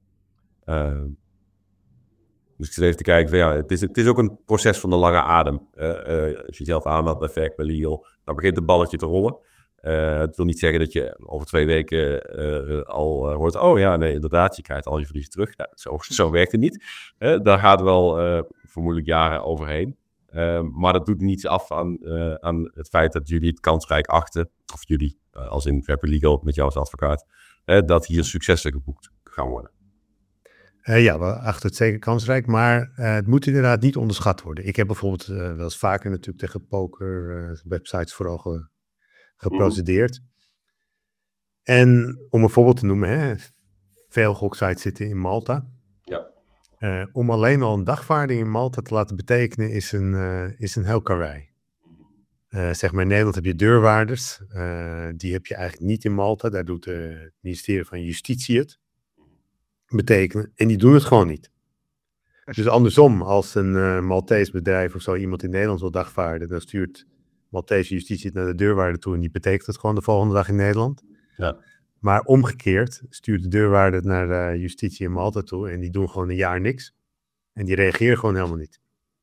Dus ik zit even te kijken, het is ook een proces van de lange adem. Als je zelf aanmeldt bij Fair Play Legal, dan begint het balletje te rollen. Het wil niet zeggen dat je over 2 weken al hoort, inderdaad, je krijgt al je verliezen terug. Nou, zo werkt het niet. Daar gaat wel vermoedelijk jaren overheen. Maar dat doet niets af aan het feit dat jullie het kansrijk achten, of jullie, als in Fair Play Legal met jou als advocaat, dat hier successen geboekt gaan worden. We achten het zeker kansrijk, maar het moet inderdaad niet onderschat worden. Ik heb bijvoorbeeld wel eens vaker natuurlijk tegen poker websites vooral geprocedeerd. En om een voorbeeld te noemen, veel goksites zitten in Malta. Ja. Om alleen al een dagvaarding in Malta te laten betekenen is een heel karwei. Zeg maar in Nederland heb je deurwaarders. Die heb je eigenlijk niet in Malta. Daar doet het ministerie van Justitie het betekenen. En die doen het gewoon niet. Dus andersom, als een Maltees bedrijf of zo iemand in Nederland wil dagvaarden, dan stuurt Maltese Justitie het naar de deurwaarder toe en die betekent het gewoon de volgende dag in Nederland. Ja. Maar omgekeerd stuurt de deurwaarder het naar Justitie in Malta toe en die doen gewoon een jaar niks. En die reageren gewoon helemaal niet.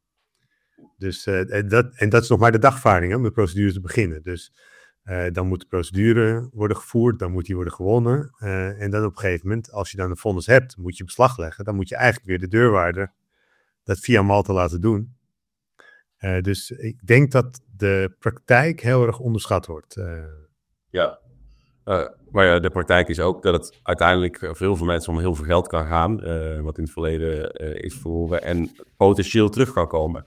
Dus dat is nog maar de dagvaarding om de procedure te beginnen. Dus dan moet de procedure worden gevoerd, dan moet die worden gewonnen. En dan op een gegeven moment, als je dan een vonnis hebt, moet je beslag leggen. Dan moet je eigenlijk weer de deurwaarder dat via Malta laten doen. Dus ik denk dat de praktijk heel erg onderschat wordt. Ja. Maar ja, de praktijk is ook dat het uiteindelijk voor heel veel mensen om heel veel geld kan gaan. Wat in het verleden is verloren. En potentieel terug kan komen.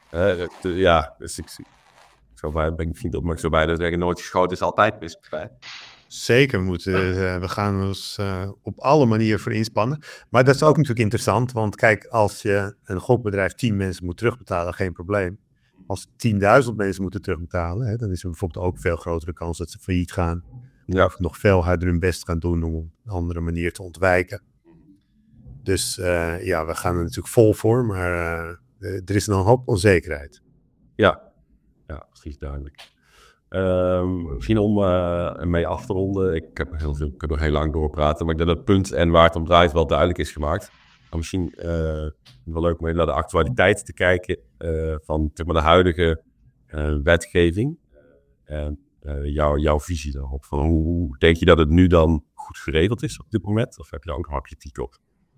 Dus ik ben ik niet op, maar ik zou bijna zeggen, nooit geschoten is altijd misbruik. Zeker, we gaan ons op alle manieren voor inspannen. Maar dat is ook natuurlijk interessant, want kijk, als je een gokbedrijf 10 mensen moet terugbetalen, geen probleem. Als 10.000 mensen moeten terugbetalen, dan is er bijvoorbeeld ook veel grotere kans dat ze failliet gaan. Ja. Of nog veel harder hun best gaan doen om een andere manier te ontwijken. Dus we gaan er natuurlijk vol voor, maar er is een hoop onzekerheid. Ja, precies duidelijk. Misschien om mee af te ronden. Ik kan nog heel lang doorpraten, maar ik denk dat het punt en waar het om draait wel duidelijk is gemaakt. Maar misschien wel leuk om even naar de actualiteit te kijken van zeg maar, de huidige wetgeving. En jouw visie daarop. Van hoe denk je dat het nu dan goed geregeld is op dit moment? Of heb je daar ook nog wel kritiek op?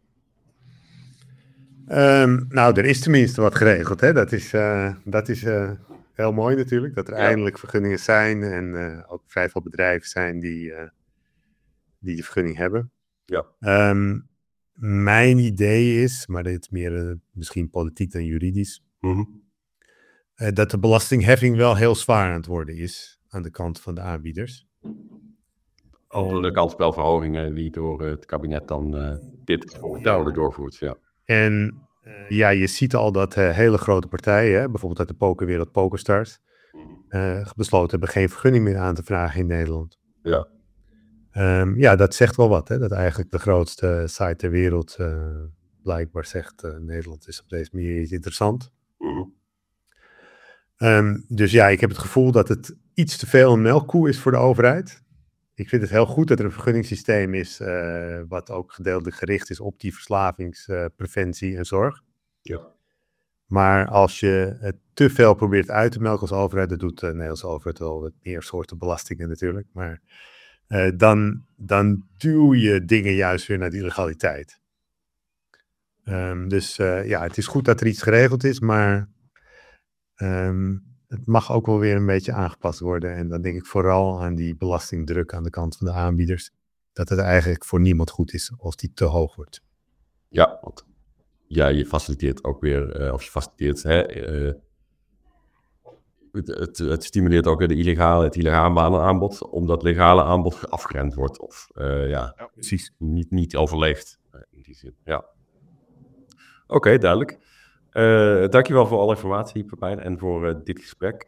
Er is tenminste wat geregeld. Hè? Dat is heel mooi natuurlijk. Dat er eindelijk vergunningen zijn. En ook vrij veel bedrijven zijn die de vergunning hebben. Ja. Mijn idee is, maar dit is meer misschien politiek dan juridisch. Dat de belastingheffing wel heel zwaar aan het worden is. Aan de kant van de aanbieders. Over de kansspelverhogingen die door het kabinet dan dit doorvoert. Ja. En je ziet al dat hele grote partijen, bijvoorbeeld uit de pokerwereld, PokerStars, besloten hebben geen vergunning meer aan te vragen in Nederland. Ja. Dat zegt wel wat, hè? Dat eigenlijk de grootste site ter wereld blijkbaar zegt Nederland is op deze manier niet interessant. Dus ik heb het gevoel dat het iets te veel een melkkoe is voor de overheid. Ik vind het heel goed dat er een vergunningssysteem is wat ook gedeeltelijk gericht is op die verslavingspreventie en zorg. Ja. Maar als je het te veel probeert uit te melken als overheid, dat doet de Nederlandse overheid wel met meer soorten belastingen natuurlijk, maar dan duw je dingen juist weer naar de illegaliteit. Het is goed dat er iets geregeld is, maar het mag ook wel weer een beetje aangepast worden. En dan denk ik vooral aan die belastingdruk aan de kant van de aanbieders. Dat het eigenlijk voor niemand goed is als die te hoog wordt. Ja, want je faciliteert ook weer, het stimuleert ook het illegale aanbod, omdat het legale aanbod afgeremd wordt. Of precies. Niet overleeft in die zin. Ja. Oké, duidelijk. Dankjewel voor alle informatie, Pepijn, en voor dit gesprek.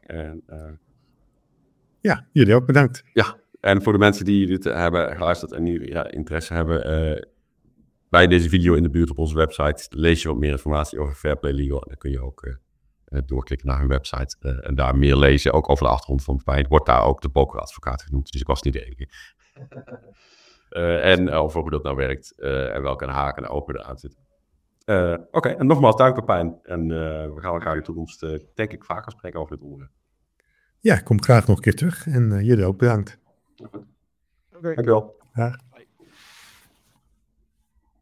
Jullie ook bedankt. Ja, en voor de mensen die dit hebben geluisterd en nu interesse hebben, bij deze video in de buurt op onze website lees je wat meer informatie over Fairplay Legal. En dan kun je ook doorklikken naar hun website en daar meer lezen. Ook over de achtergrond van Pepijn. Wordt daar ook de pokeradvocaat genoemd, dus ik was niet de enige. En over hoe dat nou werkt en welke haken en open eraan zitten. Oké, en nogmaals dank Pepijn. En we gaan elkaar in de toekomst denk ik vaker spreken over dit onderwerp. Ja, ik kom graag nog een keer terug en jullie ook bedankt. Dankjewel. Ja.